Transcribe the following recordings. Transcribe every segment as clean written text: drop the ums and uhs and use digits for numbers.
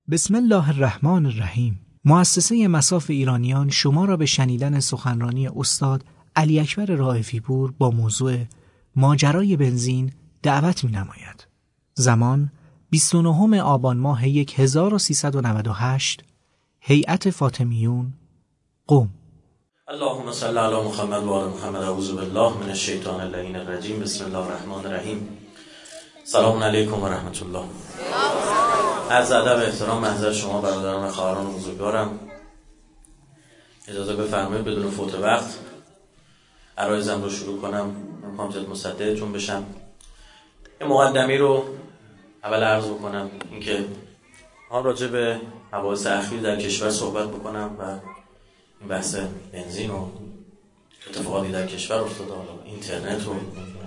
بسم الله الرحمن الرحیم. مؤسسه مصاف ایرانیان شما را به شنیدن سخنرانی استاد علی اکبر رائفی پور با موضوع ماجرای بنزین دعوت می‌نماید. زمان 29 آبان ماه 1398. هیئت فاطمیون، قم. اللهم صل علی محمد و آل محمد. اعوذ بالله من الشیطان اللعین الرجیم. بسم الله الرحمن الرحیم. سلام علیکم و رحمت الله. عرض ادب و احترام محضر شما برادران و خواهران و بزرگوارم. اجازه بفرمایید بدون فوت وقت عرایزم رو شروع کنم. میخوام زیاد مصدقتون بشم. یه مقدمی رو اول عرض بکنم، اینکه ما راجع به مباحث اخیر در کشور صحبت بکنم و این بحث بنزین و اتفاقاتی در کشور افتاده، اینترنت و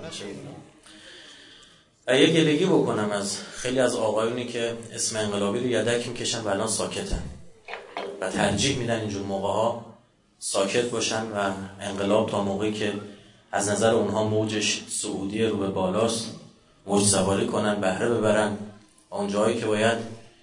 یه گلگی بکنم از خیلی از آقایونی که اسم انقلابی رو یدک میکشن و الان ساکتن و ترجیح میدن اینجور موقع‌ها ساکت باشن و انقلاب تا موقعی که از نظر اونها موجش سعودی رو به بالاست موج سواری کنن، بهره ببرن. اون جایی که باید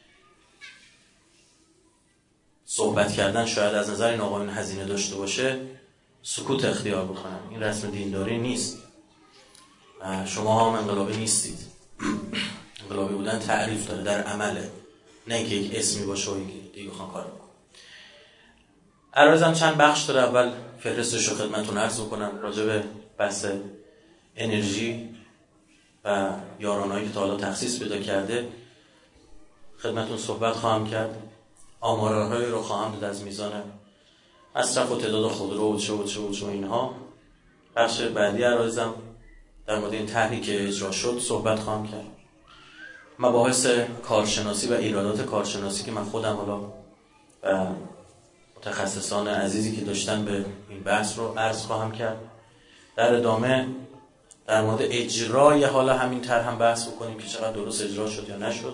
صحبت کردن شاید از نظر این آقایون هزینه داشته باشه، سکوت اختیار بکنن. این رسم دینداری نیست. شما هم انقلابی نیستید. انقلابی بودن تعریف داره، در عمله، نه اینکه یک اسمی باشه و دیگه بخوان کار بکنن. عرایزم چند بخش داره. اول فهرستش رو خدمتتون عرض بکنم راجع به بحث انرژی و یارانهایی که تا حالا تخصیص پیدا کرده خدمتتون صحبت خواهم کرد. آمارهایی رو خواهم داد از میزان مصرف و تعداد خودرو و چه اینها. بخش بعدی عرایزم در مورد این طرحی که اجرا شد صحبت خواهم کرد. مباحث کارشناسی و ایرادات کارشناسی که من خودم حالا و متخصصان عزیزی که داشتن به این بحث رو عرض خواهم کرد. در ادامه در مورد اجرای حالا همین طرح هم بحث بکنیم که چقدر درست اجرا شد یا نشد.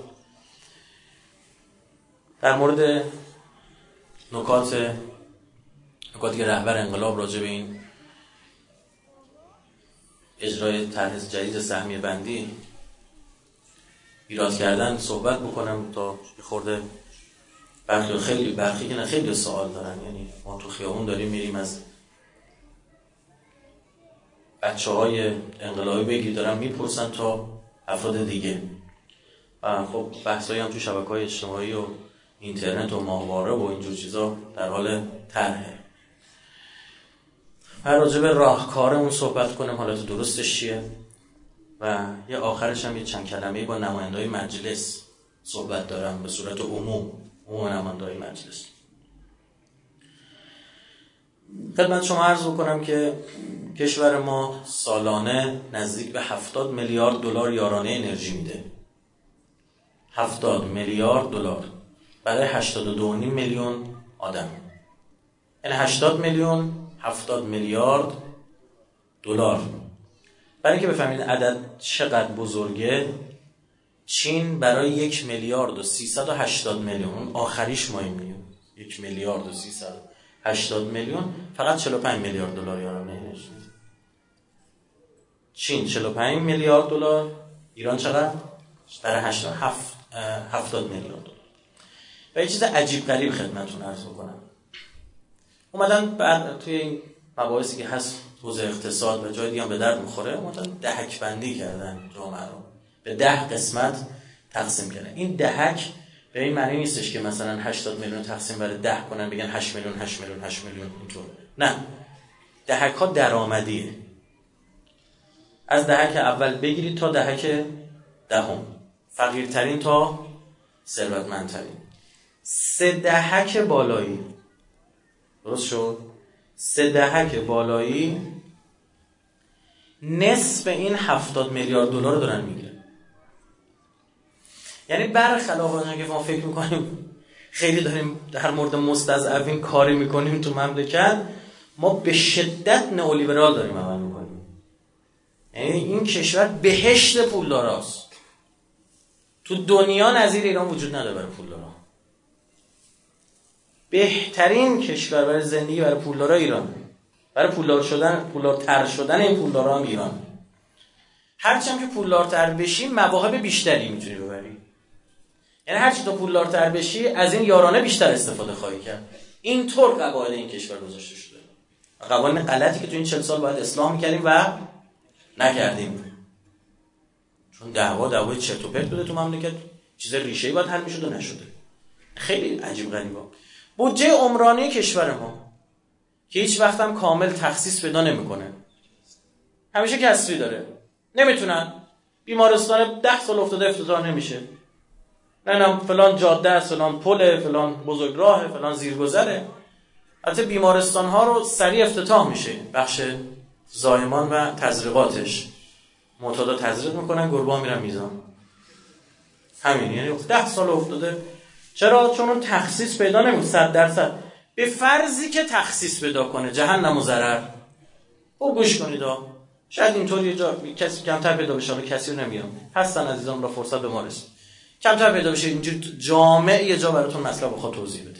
در مورد نکاتی که رهبر انقلاب راجع به این اجرای طرح جدید سهمیه بندی ایراد کردن صحبت بکنم تا خورده برخی که نه خیلی سوال دارن. یعنی ما تو خیابون داریم میریم از بچه‌های انقلابی بگیر دارن میپرسن تا افراد دیگه و خب بحثایی هم تو شبکه‌های اجتماعی و اینترنت و ماهواره و اینجور چیزا در حال طرحه. راجع به راهکارمون صحبت کنم، حالت درستش چیه و یه آخرش هم یه چند کلمه‌ای با نماینده‌های مجلس صحبت دارم به صورت عموم نماینده‌های مجلس. خدمت شما عرض بکنم که کشور ما سالانه نزدیک به 70 میلیارد دلار یارانه انرژی میده. 70 میلیارد دلار برای 82.5 میلیون آدم. یعنی 70 میلیارد دلار. برای اینکه بفهمید عدد چقدر بزرگه، چین برای 1 میلیارد و 380 میلیون آخریش مهمیه، 1 میلیارد و 380 میلیون فقط 45 میلیارد دلار یارانه انرژی. چین 45 میلیارد دلار، ایران چقدر؟ برای 70 میلیارد دلار. و یه چیز عجیب غریب خدمتتون عرض کنم. اومدن بعد توی این مباحثی که هست حوزه اقتصاد و جای دیگه هم به درد میخوره، اومدن دهک بندی کردن جامعه رو، به 10 قسمت تقسیم کردن. این دهک به این معنی نیستش که مثلا 80 میلیون تقسیم بر 10 کنن بگن 8 میلیون اینطور. نه، دهک ها درآمدیه. از دهک اول بگیرید تا دهک دهم، فقیرترین تا ثروتمندترین. 3 دهک بالایی، درست شد؟ 3 دهک بالایی نصف این 70 میلیارد دلار رو دارن میگیرن. یعنی برخلاف اونجا که ما فکر میکنیم خیلی داریم در مورد مستضعفین کاری میکنیم تو مملکت، ما به شدت نئولیبرال داریم عمل میکنیم. یعنی این کشور بهشت پولداراست. تو دنیا نظیر ایران وجود نداره برای پولدارا. بهترین کشور برای زندگی برای پولدارا ایران، برای پولدارتر شدن این پولدارا هم ایران. هرچند که پولدارتر بشی مواهب بیشتری میتونی ببری. یعنی هر چی تو پولدارتر بشی از این یارانه بیشتر استفاده خواهی کرد. اینطور قواعد این کشور گذاشته شده. قوانین غلطی که تو این 40 سال باید اصلاح می‌کردیم و نکردیم. چون دعوای چرت و پرت بوده تو مملکت، چیز ریشه‌ای باید حل می‌شد و نشده. خیلی عجیب غریبه. بودجه عمرانی کشور ما که هیچ وقت هم کامل تخصیص پیدا نمی‌کنه. همیشه کسری داره. نمیتونن. بیمارستان 10 سال افتاده افتتاح نمیشه. نه فلان جاده است، فلان پل، فلان بزرگراه، فلان زیرگذره. البته بیمارستان ها رو سریع افتتاح میشه. بخش زایمان و تزریقاتش. معتادا تزریق میکنن، گربه‌ها میرن میزان. همین، یعنی 10 سال افتاده. چرا؟ چون اون تخصیص پیدا نمیکنه 100%. به فرضی که تخصیص پیدا کنه، جهنم و ضرر. او گوش کنید شاید اینطور یه جا کسی کمتر پیدا بشه، کسی رو نمیام. هستن عزیزان را فرصت به ما رسید. کمتر پیدا بشه اینجوری جامع یه جا براتون مطلب بخواد توضیح بده.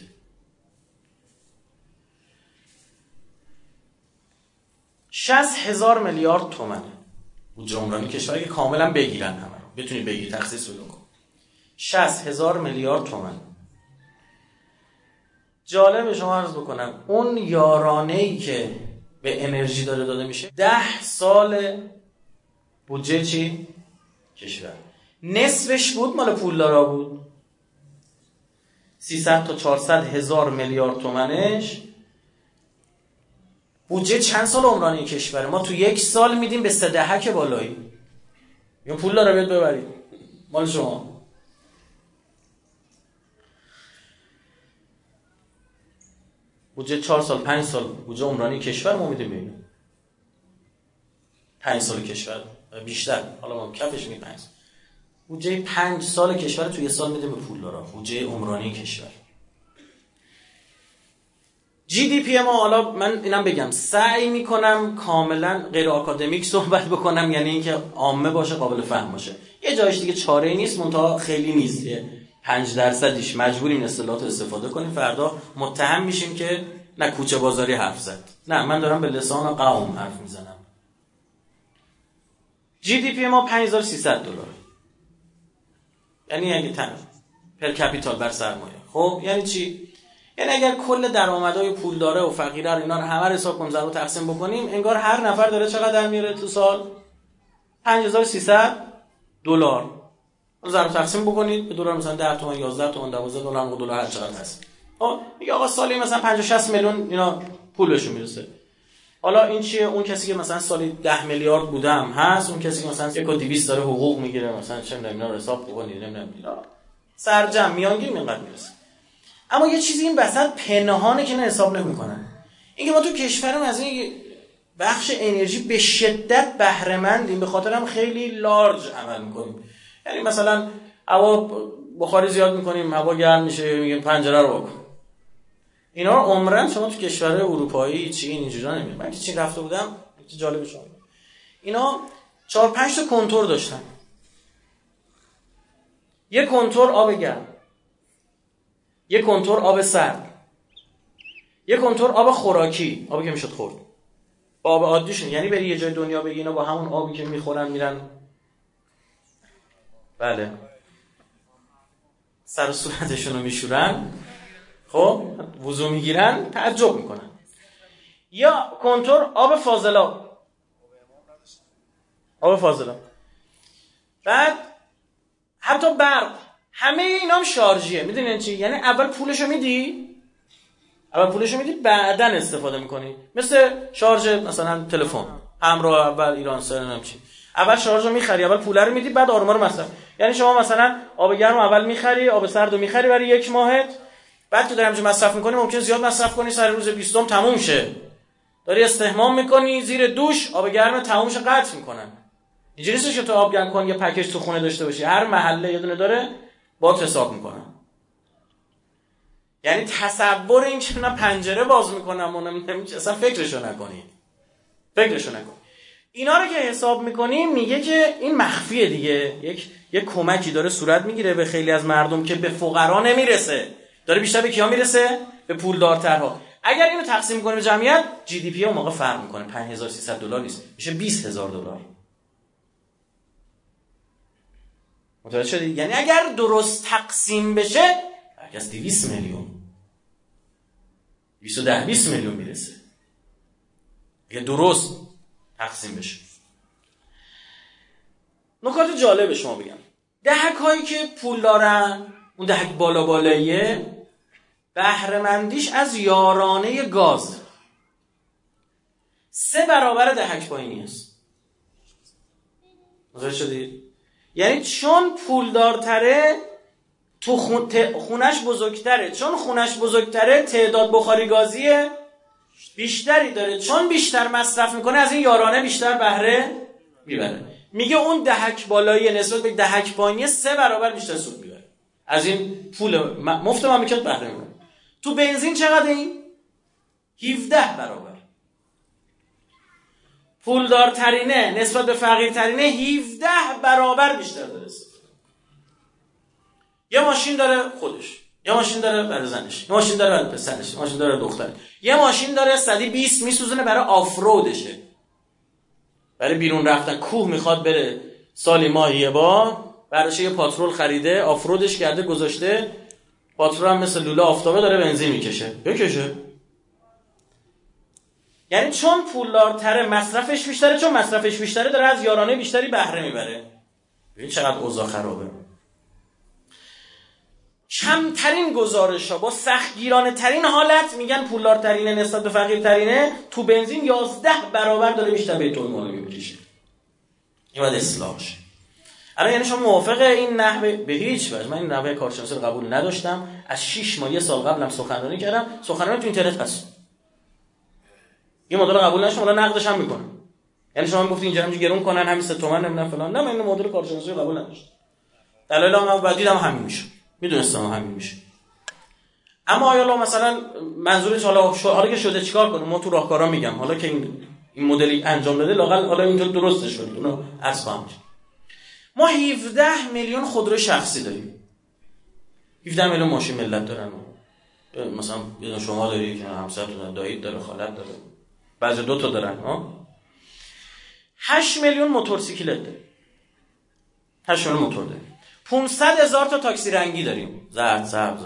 60,000 میلیارد تومان بودجه عمرانی کشور که کاملا بگیرن همه رو. بتونی بگی تخصیص بدون کن. 60,000 میلیارد تومان. جالب شما عرض بکنم اون یارانه‌ای که به انرژی داده میشه 10 سال بودجه چی؟ کشور. نصفش بود مال پولدارا بود. 300 تا 400 هزار میلیارد تومنش بودجه چند سال عمرانی کشور ما تو 1 سال میدیم به 3 دهک بالایی. یا پولدارا بیاد ببرید مال شما. بودجه 4 سال 5 سال بودجه عمرانی کشور ما میدیم ببینیم 5 سال کشور بیشتر، حالا ما کفش میگیم 5 بودجه 5 سال کشور تو 1 سال میدیم به پولدارا. بودجه عمرانی کشور. جی دی پی ما، حالا من اینم بگم سعی میکنم کاملا غیر آکادمیک صحبت بکنم، یعنی اینکه عامه باشه، قابل فهم باشه. یه جایش دیگه چاره ای نیست، منتها خیلی نیست. 5% مجبوریم اصطلاحات استفاده کنیم، فردا متهم میشیم که نه کوچه بازاری حرف زد. نه، من دارم به لسان قوم حرف میزنم. جی دی پی ما $5300، یعنی اگه پر کپیتال بر سرمایه. خب یعنی چی؟ یعنی اگر کل درآمدهای پولداره و فقیره رو اینا رو همه رو حساب کنیم، ضرب و تقسیم بکنیم، انگار هر نفر داره چقدر میاره تو سال؟ $5300. ضرب تقسیم بکنید به دلار، مثلا 10 تومن، 11 تومن، 12 دلار، دلار هر چقدر هست. خب میگه آقا سالی مثلا 50-60 میلیون اینا پول بهشون میرسه. حالا این چیه؟ اون کسی که مثلا سالی 10 میلیارد بودم هست، اون کسی که مثلا 1.200 داره حقوق میگیره، مثلا چه میدونم اینا رو حساب بکنید، نمیدونم اینا سرجم میانگین اینقدر میرسه. اما یه چیزی این وسط پنهانه که نه حساب نمیکنن. اینکه ما تو کشورم از این بخش انرژی به شدت بهره مندیم، به خاطر هم خیلی لارج عمل میکنیم. یعنی مثلا هوا بخاری زیاد میکنیم، هوا گرم میشه، میگیم پنجره رو بکن. اینا رو عمرن شما تو کشورهای اروپایی، چین، اینجوری نمیبینید. من که چین رفته بودم، چه جالبه شما. اینا 4-5 تا کنتور داشتن. یک کنتور آب گرم، یک کنتور آب سرد، یک کنتور آب خوراکی، آبی که میشد خورد. با آب عادیشون، یعنی بری یه جای دنیا بگی اینا با همون آبی که میخورن میرن، بله، سر و صورتشون رو میشورن، خب وضو میگیرن، تعجب میکنن. یا کنتور آب فاضلاب، آب فاضلاب. بعد حتی برق، همه اینا هم شارژیه. میدونین چی؟ یعنی اول پولشو میدی، بعدن استفاده میکنی. مثل شارژ مثلا تلفن، همراه اول ایران سر نمیدونم چی. اول شارژ رو میخری، اول پول رو میدی، بعد آروما رو مصرف. یعنی شما مثلا آب گرم اول میخری، آب سرد رو میخری برای 1 ماهت، بعد تو داری مصرف میکنی، ممکن زیاد مصرف کنی، سر روز 20 تموم شه. داری استحمام میکنی، زیر دوش آب گرم تمومش قطع میکنن. اینجوری نیست که تو آب گرم کن یه پکیج تو خونه داشته باشی، هر محله یه دونه داره، با حساب میکنن. یعنی تصور این که من پنجره باز میکنم اونم اصلا فکرشو نکنی. اینا رو که حساب میکنیم میگه که این مخفیه دیگه. یک کمکی داره صورت میگیره به خیلی از مردم که به فقرا نمیرسه، داره بیشتر به کیا میرسه؟ به پولدارترها. اگر اینو تقسیم کنیم به جمعیت، جی دی پی اون موقع فرق میکنه. $5300 نیست، میشه $20000. متوجه شدی؟ یعنی اگر درست تقسیم بشه از 200 میلیون 210-20 میلیون میرسه اگر درست تقسیم بشه. نکات جالب شما بگم، دهک هایی که پول دارن، اون دهک بالا بالاییه، بهره مندیش از یارانه گاز 3 برابر دهک پایینی است. متوجه شدید؟ یعنی چون پولدارتره تو خونش بزرگتره، چون خونش بزرگتره تعداد بخاری گازی بیشتری داره، چون بیشتر مصرف میکنه از این یارانه بیشتر بهره میبره. میگه اون دهک بالایی نسبت به دهک پایینی 3 برابر بیشتر سود میبره، از این پول مفت مملکت بهره میبره. تو بنزین چقدر این؟ 17 برابر. پولدارترینه نسبت به فقیرترینه 17 برابر بیشتر داره. یه ماشین داره خودش، یه ماشین داره برای زنش، یه ماشین داره برای پسرش، یه ماشین داره دخترش، یه ماشین داره 120 میسوزونه برای آفرودشه، برای بیرون رفتن. کوه میخواد بره سالی ماهی یه بار، براش یه پاترول خریده، آفرودش کرده گذاشته، پاترول هم مثل لوله آفتابه داره بنزین میکشه بکشه. یعنی چون پولدارتره مصرفش بیشتره، چون مصرفش بیشتره داره از یارانه بیشتری بهره میبره. ببین چقدر اوضاع خرابه. کمترین گزارش ها با سختگیرانه ترین حالت میگن پولدارترینه نسبت به فقیرترینه تو بنزین 11 برابر داره بیشتر بیت المال میکشه. این باید اصلاح شه. الان یعنی شما موافق این نحوه؟ به هیچ وجه. من این نحوه کارشناسی رو قبول نداشتم. از 6 ماه یه سال قبلم سخنرانی کردم، سخنرانی تو اینترنت هست. این مدل قبول نشم، حالا نقدش هم میکنم. یعنی شما میگفتین اینجا همینجوری گرون کنن همین 3 تومن نمیدونم فلان. نه، من این مدل کارشناسی رو قبول نداشتم. دلایل هم بعد دیدم همین میشه. میدونستم همین میشه. اما آیا مثلا منظورش حالا که شده چیکار کنه؟ ما تو راهکارا میگم حالا که این مدلی انجام بده لاقل حالا اینجا درستش شد. اونو عرض خواهم کرد. ما 17 میلیون خودرو شخصی داریم. 17 میلیون ماشین ملت دارن. مثلا شما داری که همسرتون داره، دایید داره، خالت داره. بعضی 2 تا دارن، ها. 8 میلیون موتورسیکلت داریم. 8 میلیون موتور داریم. 500,000 تا تاکسی رنگی داریم، زرد، سبز.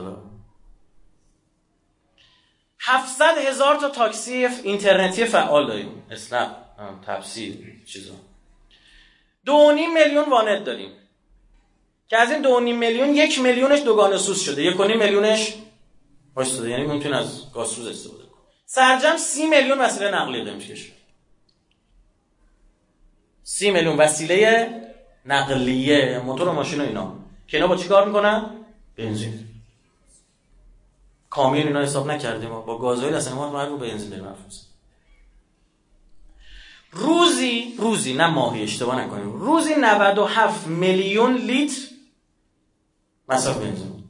700,000 تا تاکسی اینترنتی فعال داریم، اسنپ، تپسی، چیزا. 2.5 میلیون وانت داریم که از این 2.5 میلیون 1 میلیونش دوگانه سوز شده، 1.5 میلیونش واسطه، یعنی ممکن از گازسوز استفاده کنه. سرجم 30 میلیون وسیله نقلیه داریم کشور. 30 میلیون وسیله نقلیه، موتور و ماشین و اینا که اینا با چی کار میکنن؟ بنزین. کامیون اینا حساب نکردیم، با گازوئیل اصلا ما رو بنزین داریم افروز. روزی نه ماهی، اشتباه نکنیم، روزی 97 میلیون لیتر مصرف بنزین.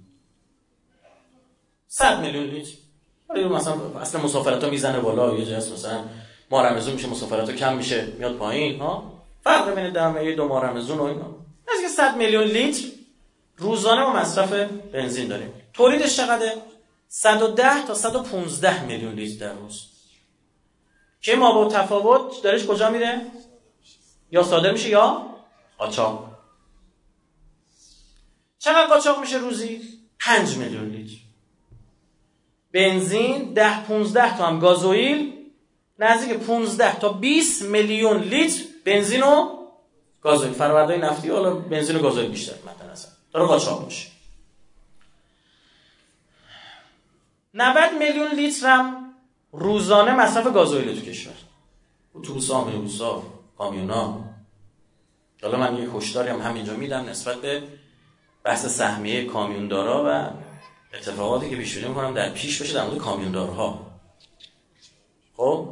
100 میلیون لیتر. مثلا اصلا مسافرت‌ها میزنه بالا، یه جایی مثلا ماه رمضان میشه مسافرت‌ها کم میشه میاد پایین، ها. فرق بین دمه 2 ماه رمضان و اینا. از که 100 میلیون لیتر روزانه ما مصرف بنزین داریم. تولیدش چقدره؟ 110 تا 115 میلیون لیتر در روز. که ما با تفاوت دارش کجا میره؟ یا صادر میشه یا قاچاق. چقدر قاچاق میشه روزی؟ 5 میلیون لیتر. بنزین 10-15 تا هم گازوئیل، نزدیک 15 تا 20 میلیون لیتر بنزین و گازوئیل. فرآوردهای نفتی حالا بنزین و گازوئیل بیشتر مثلا داره قاچاق میشه. 90 میلیون لیتر هم روزانه مصرف گازوئیل تو کشور. اتوبوس‌ها، میکروبوس‌ها، کامیون‌ها. حالا من یه هشداری هم همینجا میدم نسبت به بحث سهمیه کامیوندارا و اتفاقاتی که پیش بینی می‌کنم در پیش بشه در مورد کامیوندارها. خب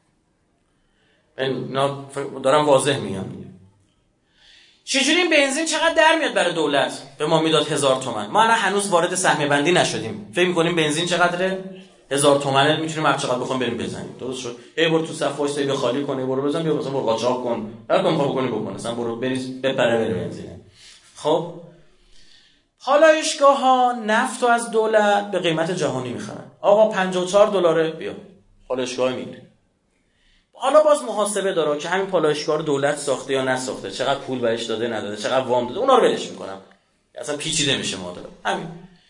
من دارم واضح میگم. چجوری این بنزین چقدر در میاد برای دولت؟ به ما میداد 1000 تومان. ما الان هنوز وارد سهمیه بندی نشدیم. فکر می‌کنیم بنزین چقدره؟ 1000 تومانه میتونیم هر چقدر بخوام بریم بزنیم. درست شد. برو تو صف وایس بیا خالی کنی، برو بزن، بیا مثلا برو قاچاق کن. هر کاری می‌خوای بکنی مثلا برو بریز بپره بره بنزین. خب پالایشگاه‌ها نفت رو از دولت به قیمت جهانی می‌خرن. آقا $54 بیا. پالایشگاه میگیره. حالا باز محاسبه داره که همین پالایشگاه دولت ساخته یا نساخته، چقدر پول بهش داده نداده، چقدر وام داده، اونا رو ولش میکنم، اصلا پیچیده میشه ماجرا. همین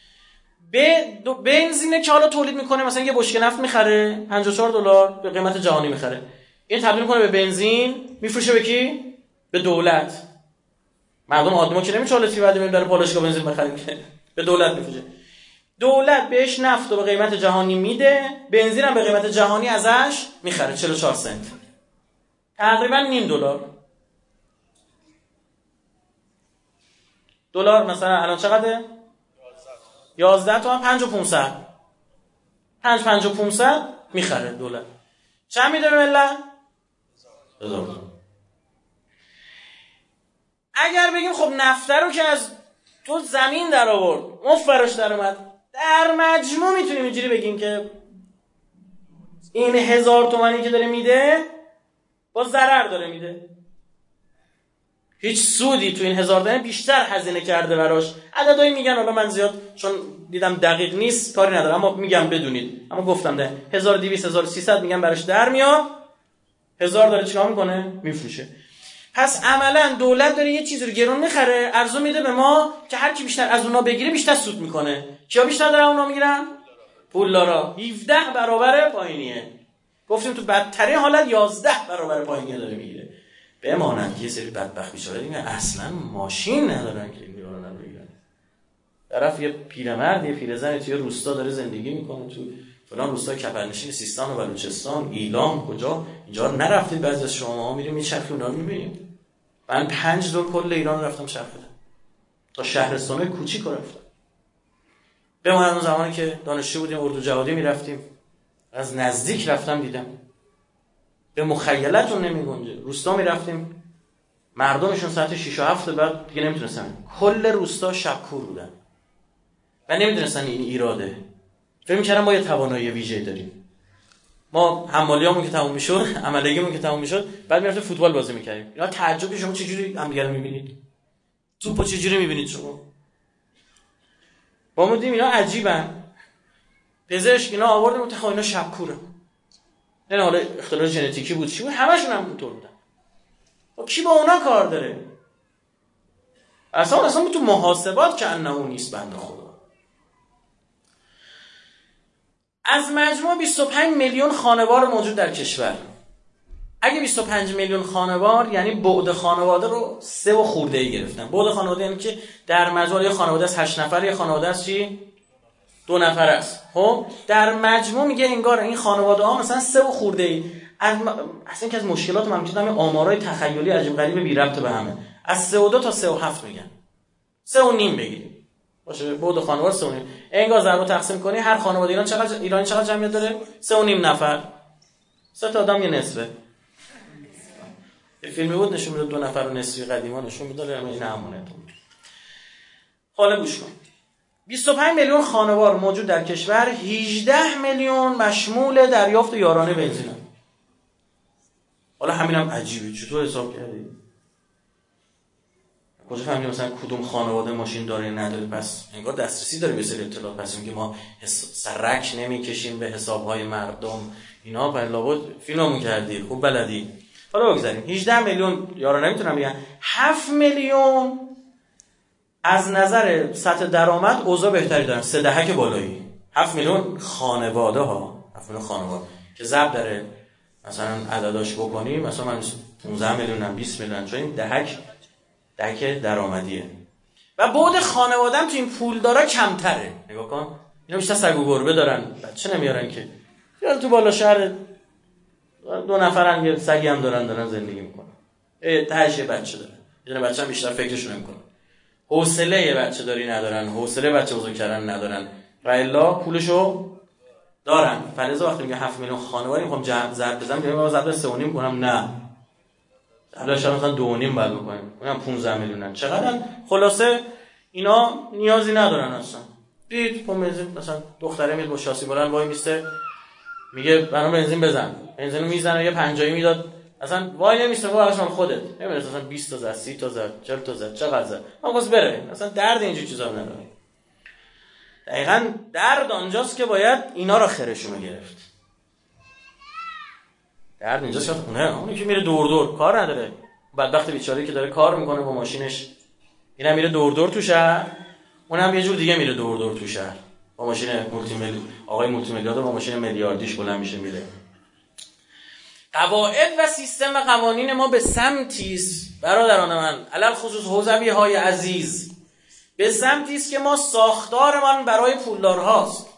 بنزینه که حالا تولید میکنه، مثلا یه بشکه نفت میخره $54 به قیمت جهانی میخره، این تبدیل میکنه به بنزین، میفروشه به کی؟ به دولت. مردم عادی که نمیشه حالتی بعد میبره پالایشگاه بنزین بخریم که، به دولت میفروشه. دولت بهش نفت رو به قیمت جهانی میده، بنزین هم به قیمت جهانی ازش میخره 44 سنت، تقریبا $0.5. دلار مثلا الان چقدره؟ 11 تومن 5500 5500 میخره دولت. چند میده به ملت؟ 1000. اگر بگیم خب نفت رو که از تو زمین در آورد، مفت در اومد، در مجموع میتونیم اینجوری بگیم که این 1000 تومانی که داره میده با ضرر داره میده، هیچ سودی تو این 1000 تومانی بیشتر هزینه کرده براش. عددهایی میگن، حالا من زیاد چون دیدم دقیق نیست کاری ندارم، اما میگم بدونید، اما گفتم ده 1200 1300 میگن براش در میاد، 1000 داره چیکار میکنه؟ میفروشه. پس عملا دولت داره یه چیزی رو گرون میخره، ارزو میده به ما که هر کی بیشتر از اونا بگیره بیشتر سود میکنه. کیا بیشتر دارن اونا میگیرن؟ پولدارا. 17 برابر پایینیه. گفتیم تو بدترین حالت 11 برابر پایینیه داره میگیره. بمانند یه سری بدبخت بیچاره دیگه اصلا ماشین ندارن که این رو بگیرن. طرف یه پیرمرد، یه پیرزن توی روستا داره زندگی میکنه، تو فلان روستای کپرنشین سیستان و بلوچستان، ایلام، کجا اینجا نرفتید؟ بعضی از شما میریم میچرخیم اونا رو میبینیم. من 5 دور کل ایران رفتم چرخیدم، تا شهرستان‌های کوچیک رفتم. بماند اون زمانی که دانشجو بودیم اردو جهادی میرفتیم، از نزدیک رفتم دیدم، به مخیلتون نمیگنجه. روستا میرفتیم، مردمشون ساعت 6 و 7 بعد دیگه نمیتونستن، کل روستا شبکور بودن و نمیدونستن این ایراده. فکر می‌کردم ما یه توانایی ویژه‌ای داریم. ما حمالیامون که تموم میشد، عملگیمون که تموم میشد، بعد میرفتیم فوتبال بازی میکردیم. اینا تعجبی، شما چجوری همدیگه رو میبینید؟ توپو چجوری میبینید شما؟ با ما دیدیم اینا عجیبن. پزشک اینا آوردیم و اینا شبکوره. نه حالا اختلال ژنتیکی بود چی بود، همشون هم اونطور بودن. و کی با اونا کار داره؟ اصلا تو محاسبات که انه نیست بنده خدا. از مجموع 25 میلیون خانوار موجود در کشور، اگه 25 میلیون خانوار یعنی بعد خانواده رو 3 و خورده‌ای گرفتن. بعد خانواده یعنی که در مجموع یه خانواده از 8 نفر، یه خانواده از چی؟ 2 نفر است. خب در مجموع میگه انگار این خانواده ها مثلا 3 و خورده‌ای. اصلا که از مشکلات من میگم آمارای تخیلی عجیب غریب بی ربط به همه. از 3.2 تا 3.7 میگن. 3.5 بگیریم. باشه بعد خانوار 3.5. انگار ضرب و تقسیم کنی هر خانواده ایرانی چقدر جمعیت داره؟ 3.5 نفر. 3 تا آدم یه نصفه. یه فیلمی بود نشون میداد 2 نفر و نصفی قدیما نشون میداد، این همونه. حالا گوش کن. 25 میلیون خانوار موجود در کشور، 18 میلیون مشمول دریافت یارانه بنزین. حالا همینم عجیبه، چطور حساب کردی؟ کجا فهمیدیم مثلا کدوم خانواده ماشین داره نداره؟ پس انگار دسترسی داره به سری اطلاعات. پس میگه ما سرک نمیکشیم به حسابهای مردم. اینا لابد فیلممون کردی، خوب بلدی. حالا بگذاریم 18 میلیون یارانه میتونم بگم. 7 میلیون از نظر سطح درآمد اوضاع بهتری دارن، 3 دهک بالایی. 7 میلیون خانواده ها، 7 میلیون خانواده که ضرب داره مثلا عدداش بکنیم، مثلا من 15 میلیونم 20 میلیون، چون این دهک درآمدیه. و بعد خانواده‌ام تو این پول دارا کمتره. نگاه کن، اینا بیشتر سگ و گربه دارن، بچه نمیارن که. یا تو بالا شهر 2 نفرن یه سگی هم دارن زندگی میکنن. تهش بچه دارن. یه دونه بچه‌م بیشتر فکرشون نمیکنه. حوصله بچه داری ندارن، حوصله بچه بزرگ کردن ندارن. و الا پولشو دارن. فلزا وقتی میگه 7 میلیون خانواده میخوام ضرب بزنم، میگم ما ضرب 3.5 کنم، نه. حالا شاید مثلا 2.5 بعد بکنیم. اونم 15 میلیونن. چقدرن؟ خلاصه اینا نیازی ندارن اصلا. دید بنزین مثلا دختره میاد با شاسی بلند وای میسته، میگه برام بنزین بزن. بنزینو میزنه، یه 50 میداد. اصلا وای نمیسته، واقعا خودت نمیدونی مثلا 20 تا زد، 30 تا زد، 40 تا زد، چقدر زد. آقاس بره. مثلا درد اینجوری چیزا نداره. دقیقاً درد آنجاست که باید اینا رو خرشونو گرفت. درد اینجا شاید خونه، اونی که میره دور دور کار نداره، بدبخت بیچاره که داره کار میکنه با ماشینش، اینم میره دور دور تو شهر، اونم یه جور دیگه میره دور دور تو شهر با ماشین آقای مولتی میلیاردر با ماشین میلیاردیش بلند میشه میره. قواعد و سیستم و قوانین ما به سمتی است برادران من، علل خصوص حوزوی های عزیز، به سمتی است که ما ساختارمان برای پولدارهاست.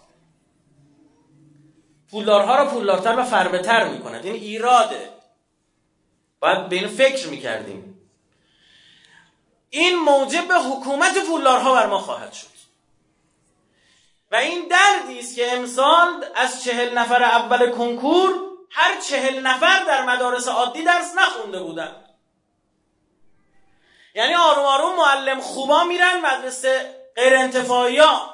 پولدارها را پولدارتر و فربه‌تر می‌کند. این ایراده. باید به این فکر می‌کردیم. این موجب حکومت پولدارها بر ما خواهد شد. و این دردی است که امسال از 40 نفر اول کنکور هر 40 نفر در مدارس عادی درس نخونده بودن. یعنی آروم آروم معلم خوبا میرن مدرسه غیر انتفاعی‌ها.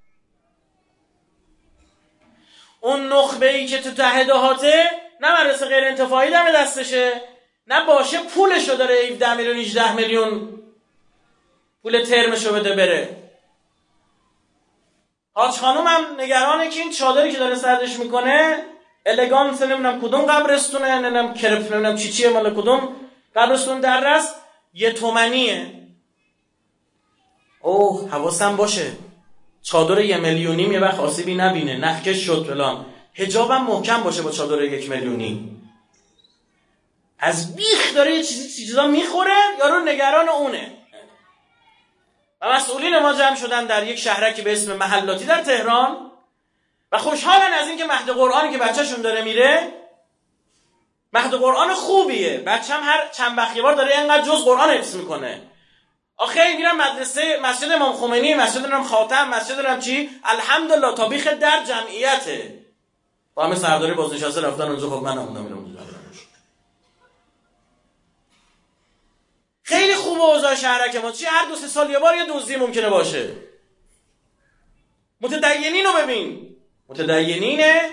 اون نخبه‌ای که تو ته دهاته نه مدرسه غیر انتفاعی دم دستشه، نه باشه پولشو داره 17 میلیون 18 میلیون پول ترمشو بده بره. حاج خانوم هم نگرانه که این چادری که داره سردش میکنه الگانس نمیدونم کدوم قبرستونه، نمیدونم کرپ نمیدونم چیه مال کدوم قبرستون در رست 1 تومنیه. اوه حواسم باشه چادر 1 میلیونی یه وقت آسیبی نبینه، نخکش شد فلان، حجابم محکم باشه با چادر 1 میلیونی. از بیخ داره یه چیزا میخوره، یارو نگران اونه. و مسئولین ما جمع شدن در یک شهرکی به اسم محلاتی در تهران و خوشحالن از این که مهد قرآنی که بچه‌شون داره میره مهد قرآن خوبیه، بچه‌م هر چند وقت یه بار داره اینقدر جز قرآن حفظ میکنه. آخه میرم مدرسه مسجد امام خمینی، مسجد امام خاتم، مسجد امام چی، الحمدلله تابیخ در جمعیته. با همه سرداری بازنشسته رفتن اونجا، خب من نموندم میرم اونجا. خیلی خوبه اوضاع شهرک ما، چی هر 2-3 سال یه بار یه دزدی ممکنه باشه. متدینین رو ببین، متدینینه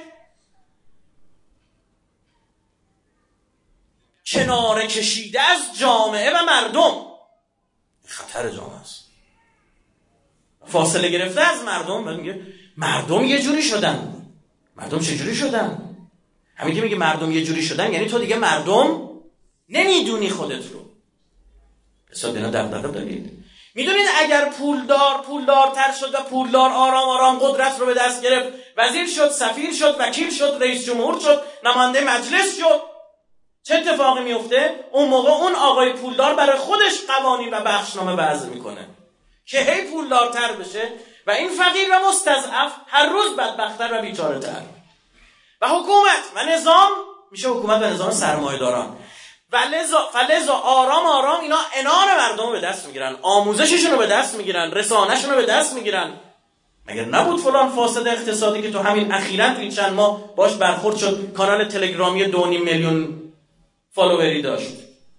کنار کشیده از جامعه و مردم، خطر جامعه است، فاصله گرفته از مردم. میگه مردم یه جوری شدن. مردم چه جوری شدن؟ همین که میگه مردم یه جوری شدن یعنی تو دیگه مردم نمیدونی خودت رو. حساب اینا دغدغه دارید. میدونید اگر پولدارتر شد و پولدار آرام آرام قدرت رو به دست گرفت، وزیر شد، سفیر شد، وکیل شد، رئیس جمهور شد، نماینده مجلس شد، چه اتفاقی میفته؟ اون موقع اون آقای پولدار برای خودش قوانین و بخشنامه وضع میکنه که هی پولدارتر بشه و این فقیر و مستضعف هر روز بدبخت‌تر و بیچاره‌تر. و حکومت و نظام میشه حکومت و نظام سرمایه‌داران. فلذا آرام آرام اینا عنان مردم رو به دست میگیرن، آموزششون رو به دست میگیرن، رسانه‌شون رو به دست میگیرن. مگر نبود فلان فاسد اقتصادی که تو همین اخیراً تو این چند ماه باش برخورد شد، کانال تلگرامی 2.5 میلیون فالووری داشت.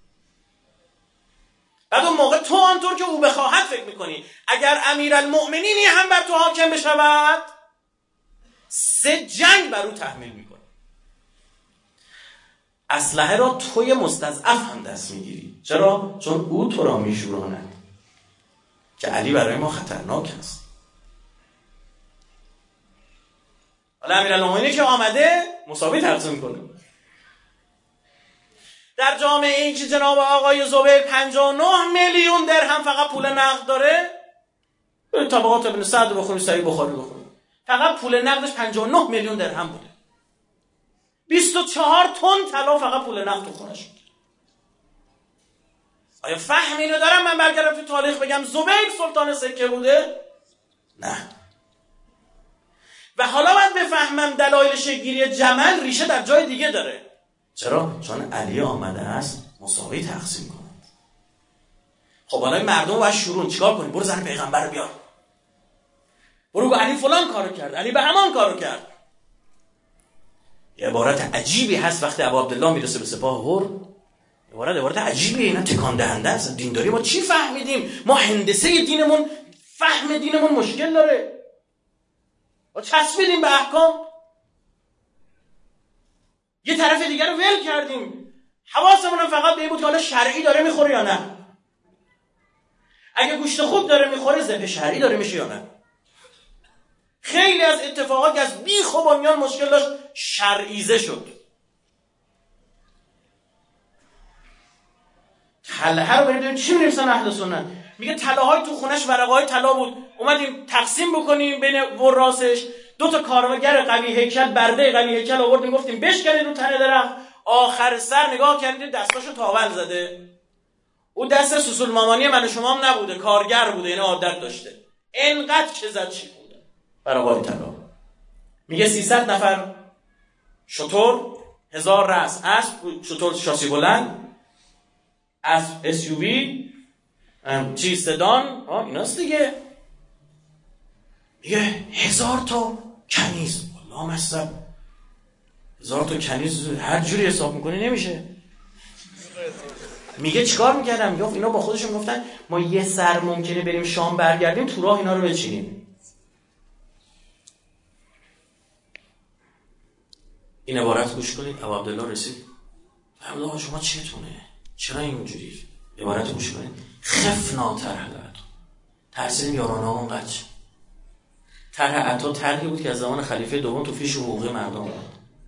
بعد اون موقع تو آنطور که او بخواهد فکر میکنی اگر امیرالمؤمنینی هم بر تو حاکم بشود 3 جنگ بر او تحمیل میکنی. اسلحه را توی مستضعف هم دست میگیری. چرا؟ چون او تو را میشوراند که علی برای ما خطرناک است. حالا امیرالمؤمنینی که آمده مساوی تقسیم کنه. در جامعه این که جناب آقای زبیر 59 میلیون درهم فقط پول نقد داره، طبقات ابن سعد بخونید، صحیح بخاری بخونید، فقط پول نقدش 59 میلیون درهم بوده. 24 تن طلا فقط پول نقد تو خونش بود. آیا فهم اینو دارم من برگردم تو تاریخ بگم زبیر سلطان سکه بوده؟ نه. و حالا من بفهمم دلایل شکل‌گیری جمل ریشه در جای دیگه داره. چرا؟ چون علی آمده است مساوی تقسیم کند. خب حالا مردم باید شورون چیکار کنیم؟ برو زن پیغمبر رو بیار، برو گو علی فلان کارو کرد، علی به همان کارو کرد. یه عبارت عجیبی هست وقتی ابو عبدالله میرسه به سپاه هر، عبارت عجیبیه. اینا تکان دهنده است. دینداری ما چی فهمیدیم؟ ما هندسه دینمون، فهم دینمون مشکل داره. ما چسبیدیم به احکام، یه طرف دیگر رو ول کردیم. حواسمون فقط به این بود که حالا شرعی داره میخوره یا نه. اگه گوشت خوب داره میخوره ذبح شرعی داره میشه یا نه. خیلی از اتفاقات که از بیخ و بنیان مشکل داشت شرعیزه شد. طلحه رو برید چی می‌نویسن اهل سنت. میگه طلاهای تو خونش ورقه‌های طلا بود، اومدیم تقسیم بکنیم بین وراسش. 2 تا کارگر قوی هیکل، برده قوی هیکل آوردیم گفتیم بشکنید رو تنه درخت. آخر سر نگاه کردیم دستاشو تاول زده. او دست سوسول مامانی من و شما هم نبوده، کارگر بوده، یعنی عادت داشته. اینقدر که زد چی بوده ورقه‌های طلا. میگه 300 نفر شتر، 1000 رأس اسب، شتر شاسی بلند، اسب SUV، چیز سدان، ایناست دیگه. میگه 1000 تا کنیز. والله مصب 1000 تا کنیز هر جوری حساب میکنی نمیشه. میگه چیکار میکردم؟ میگه اینا با خودشون گفتن ما یه سر ممکنه بریم شام برگردیم تو راه اینا رو بچینیم. این عبارت گوش کنید. ابو عبدالله رسید فرمود شما چیتونه؟ چرا اینجوری؟ عبارت گوش کنید. خفنا ترهلت، ترسیدیم یارانه‌مون قچ. طرح عطا طرحی بود که از زمان خلیفه دوم تو فیش حقوقی مردم بود.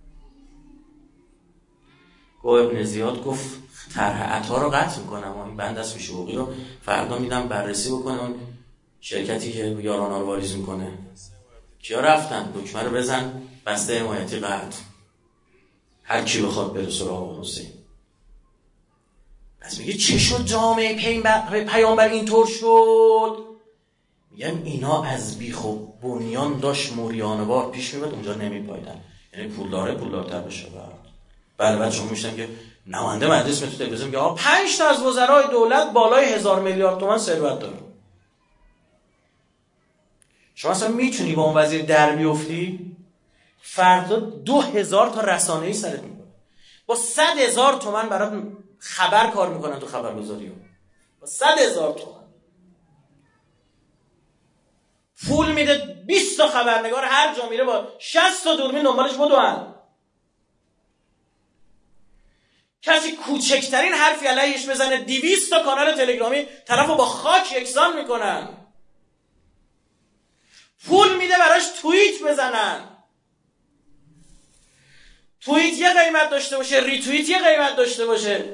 ابن زیاد گفت طرح عطا رو قطع میکنم، این بند از فیش حقوقی رو فردا میدم بررسی بکنه اون شرکتی که یارانه رو واریز میکنه. کیا رفتن؟ دکمه رو بزن بسته حمایتی قطع، هر کی بخواد بره سراغ حسین. پس میگه چه شد جامعه پیامبر اینطور شد؟ میگم اینا از بیخ و بنیان داشت موریانوار پیش میبرد، اونجا نمیپایدن. یعنی پولدارتر بشه. بله بعد شما میشتن که نماینده مجلس تو تلویزیون میگه 5 تا از وزرای دولت بالای 1000 میلیارد تومان ثروت داره. شما اصلا میتونی با اون وزیر در بیفتی؟ فردا 2000 تا رسانه‌ای سرت میکنه. با 100,000 تومان برات خبر کار میکنن تو خبرگزاری‌ها. با 100,000 تومان پول میده 20 تا خبرنگار هر جا میره با 60 تا دوربین دنبالش بدوئن. کسی کوچکترین حرفی علیهش بزنه 200 تا کانال تلگرامی طرفو با خاک یکسان میکنن. پول میده براش توییت بزنن. توییت یه قیمت داشته باشه، ریتوییت یه قیمت داشته باشه.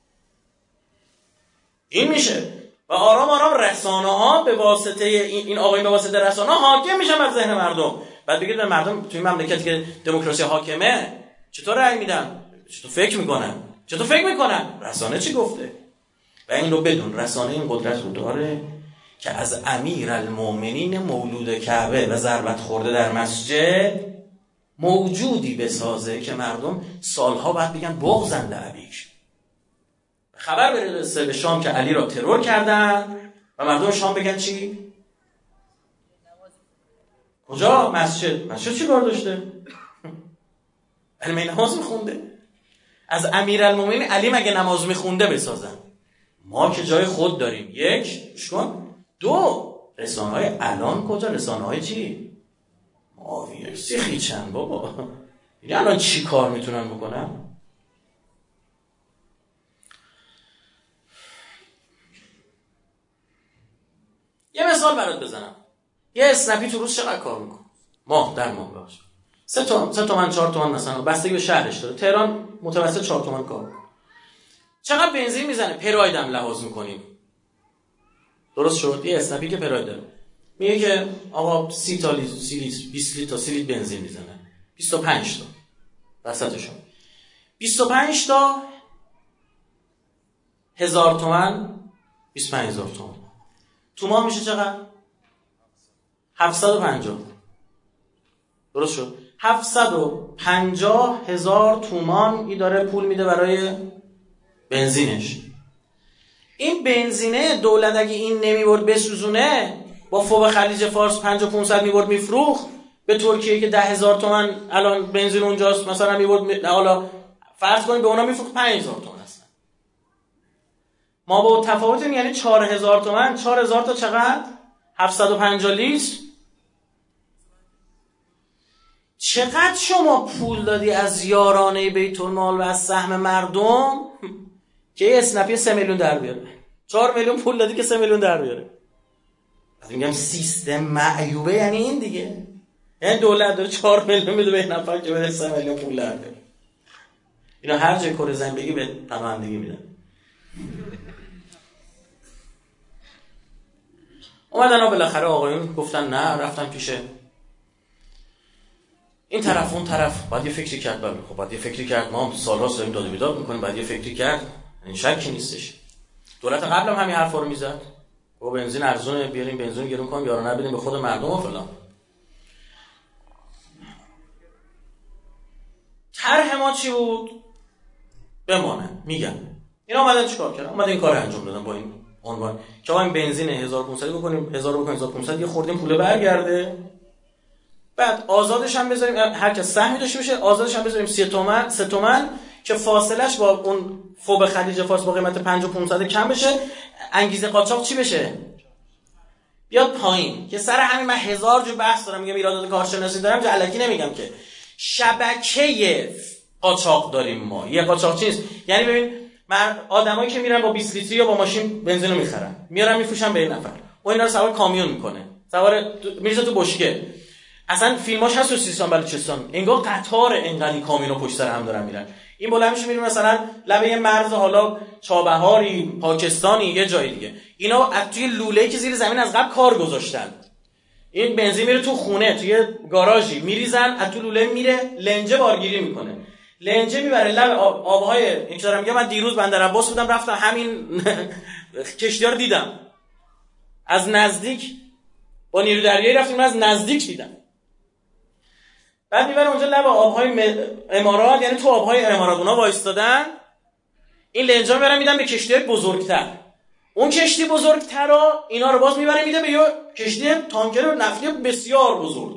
این میشه و آرام آرام رسانه ها به واسطه این آقایون به واسطه رسانه ها حاکم میشن بر ذهن مردم. بعد بگید به مردم توی مملکتی که دموکراسی حاکمه چطور رأی میدن؟ چطور فکر میکنن؟ رسانه چی گفته؟ و این رو بدون رسانه این قدرت رو داره که از امیرالمومنین مولود کعبه و ضربت خورده در مسجد موجودی بسازه که مردم سالها بعد بگن بغضن لعبیش. خبر برسه به شام که علی را ترور کردن و مردم شام بگن چی؟ کجا؟ مسجد چی کار داشته؟ علی نماز میخونده. از امیرالمومنین علی مگه نماز میخونده بسازن؟ ما که جای خود داریم. 1 شکن 2 رسانه‌های الان کجا؟ رسانه‌های چی؟ معاویه سیخی چند بابا. یعنی الان چی کار میتونن بکنن؟ یه مثال برات بزنم. یه اسنپی تو روز چقدر کار میکنه؟ در ماه باشه 3 تومن 4 تومن مثلا، بستگی به شهرش داره. تهران متوسط 4 تومن کار میکنه. چقدر بنزین میزنه؟ پراید هم لحاظ میکنیم. درست شد؟ یه اسنپی که پراید داره میگه که آقا 30 تا 20 لیتر تا 30 لیتر بنزین میزنه. 25 تا وسطشون 25 تا 1000 تومن 25000 تومن تو ماه میشه چقدر؟ 750. درست شد؟ 750,000 تومان ای داره پول میده برای بنزینش. این بنزینه دولت اگه این نمیبرد بسوزونه با فوق خلیج فارس 500 میبرد میفروخت به ترکیه که 10,000 تومان الان بنزین اونجاست مثلا میبرد، حالا فرض کنید به اونا میفروخت 5,000 تومان هستن. ما با تفاوت یعنی 4,000 تومان 4,000 تا چقدر؟ 750 لیتر. چقدر شما پول دادی از یارانه بیت المال و از سهم مردم که یه اسنپی 3 میلیون در بیاره؟ 4 میلیون پول دادی که 3 میلیون در بیاره. میگم سیستم معیوبه. یعنی این دیگه، یعنی دولت داره 4 میلیون میده به نفر که بده 3 میلیون پول در بیاره. اینا هر جای کره زمین بگی به پناهندگی میدن. اومدن بالاخره آقایون گفتن نه، رفتن پیش این طرف اون طرف. بعد یه فکری کرد، خب بعد یه فکری کرد، ما هم سال‌هاست داریم داد و بیداد می‌کنیم، بعد یه فکری کرد، این شکی نیستش. دولت قبل هم همین حرفا رو میزد، با بنزین ارزونه بیاریم بنزین گرون کنیم، یارو نبینیم به خود مردم و فلان. طرح ما چی بود؟ بمانه. میگم اینا اومدن چیکار کردن؟ اومدن این کارو انجام دادن با این عنوان که آقا این بنزین 1500 بکنیم، 1000 بکنیم، 1500 یه خوردیم پول برگرده. بعد آزادش هم بذاریم، هر کس سهمی داشته باشه آزادش هم بذاریم 3 تومن که فاصلش با اون فوب خلیج فارس با قیمت 5500 کم بشه. انگیزه قاچاق چی بشه؟ بیاد پایین. که سر همین من 1000 جو بحث دارم، میگم ایرادات کارشناسی دارم، جو الکی نمیگم که شبکه قاچاق داریم ما. یه قاچاقچی نیست. یعنی ببین من آدمایی که میرن با 20 لیتری یا با ماشین بنزین رو میخرن، میارن میفروشن به این نفر، و اینا رو سوار کامیون میکنه، سوار میرزه تو بشکه. اصلا فیلماش هست تو سیستان بلوچستان، انگار قطار انقدر این کامیونو پشت سر هم دارن میرن. این بلند میشه میره مثلا لبه یه مرز، حالا چابهاری، پاکستانی، یه جای دیگه. اینا از توی لوله‌ای که زیر زمین از قبل کار گذاشتن، این بنزین میره تو خونه، توی گاراژی میریزن، از تو لوله میره لنجه بارگیری میکنه، لنجه میبره لب آبهای این که دارم میگم. من دیروز بندر عباس بودم، رفتم همین کشتی‌ها رو دیدم از نزدیک، با نیرو دریایی رفتیم از نزدیک دیدم. بعد میبره اونجا لب آبهای امارات، یعنی تو آبهای امارات اونا وایستادن، این لنجا میبرن میدن به کشتی‌های بزرگتر. اون کشتی بزرگتر رو اینا رو باز میبره میده به یه کشتی تانکر نفتی بسیار بزرگ.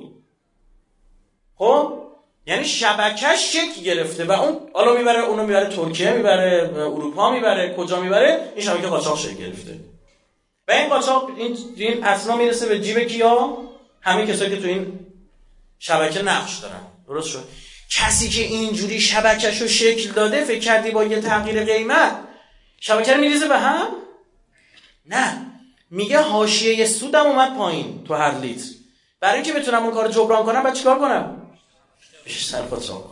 خب یعنی شبکه‌اش شکل گرفته و اون حالا میبره، اونو میبره ترکیه، میبره اروپا، میبره کجا میبره، این شبکه قاچاق شکل گرفته. و این قاچاق این اصلا میرسه به جیب کیا؟ همه کسایی که تو این شبکه نقش دارن. درست شد؟ کسی که اینجوری شبکه‌شو شکل داده فکر کردی با یه تغییر قیمت شبکه رو میریزه به هم؟ نه، میگه حاشیه سودم اومد پایین تو هر لیتر. برای اینکه بتونم اون کارو جبران کنم بعد چیکار کنم؟ بیشتر قاچاق.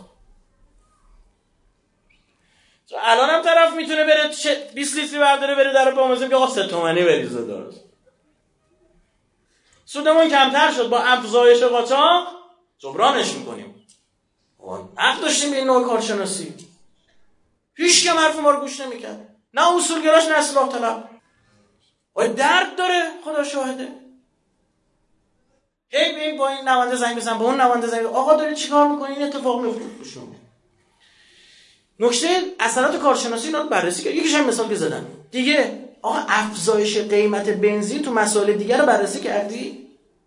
الان هم طرف میتونه بره 20 لیتری برداره بره در بامزه که آقا 3 تومانی بریزه. درست. سودمون کمتر شد، با افزایش قاچاق جبرانش میکنیم. حق داشتیم به این نوع کارشناسی. هیچ کم حرف ما رو گوش نمیکرد، نه اصولگراش نه اصلاح طلب. درد داره، خدا شاهده. هی ببین با این نوانده زنگ بزن، با اون نوانده زنگ بزن، آقا داری چیکار میکنی؟ این اتفاق میفته. نکته اثرات کارشناسی اینا رو بررسی کرد. یکیش هم مثال که زدن دیگه. آقا افزایش قیمت بنزین تو مسائل دیگه رو بررسی کردی؟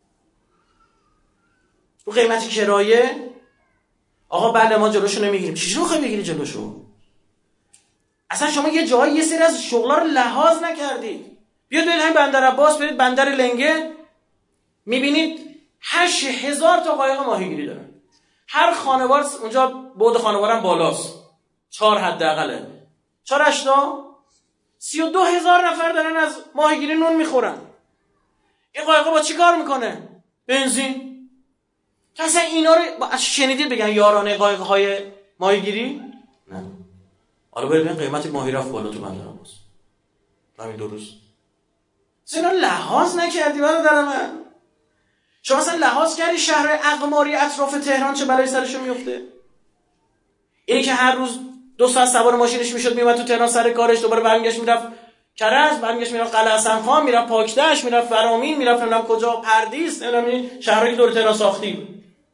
رو قیمت کرایه آقا بله ما جلوشو نمیگیریم. چجوری میخوای بگیری جلوشو؟ اصلا شما یه جایی یه سری از شغلا رو لحاظ نکردید. بیاید برید همین بندر عباس، برید بندر لنگه، میبینید 8000 تا قایق ماهیگیری دارن. هر خانوار اونجا بعد خانوارم بالاست، 4 حداقله، 4 8 32000 نفر دارن از ماهیگیری نون میخورن. این قایقا با چی کار میکنه؟ بنزین. اصلا اینا رو شنیدید بگن یارانه قایق‌های ماهیگیری؟ نه. حالا ببین قیمت ماهی رفت بالا تو بندر عباس همین 2 روز. اینا لحاظ نکردی برادر من؟ شما اصلا لحاظ کردی شهر اقماری اطراف تهران چه بلایی سرشون میفته؟ اینی که هر روز 2 ساعت سوار ماشینش میشد میومد تو تهران سر کارش، دوباره برمیگشت میرفت کرج، برمیگشت میرفت قلعه حسن‌خان، میرفت پاکدشت، میرفت فرامین، میرفت نمیدونم کجا، پردیس، نمیدونم شهرایی که دور تهران ساختی.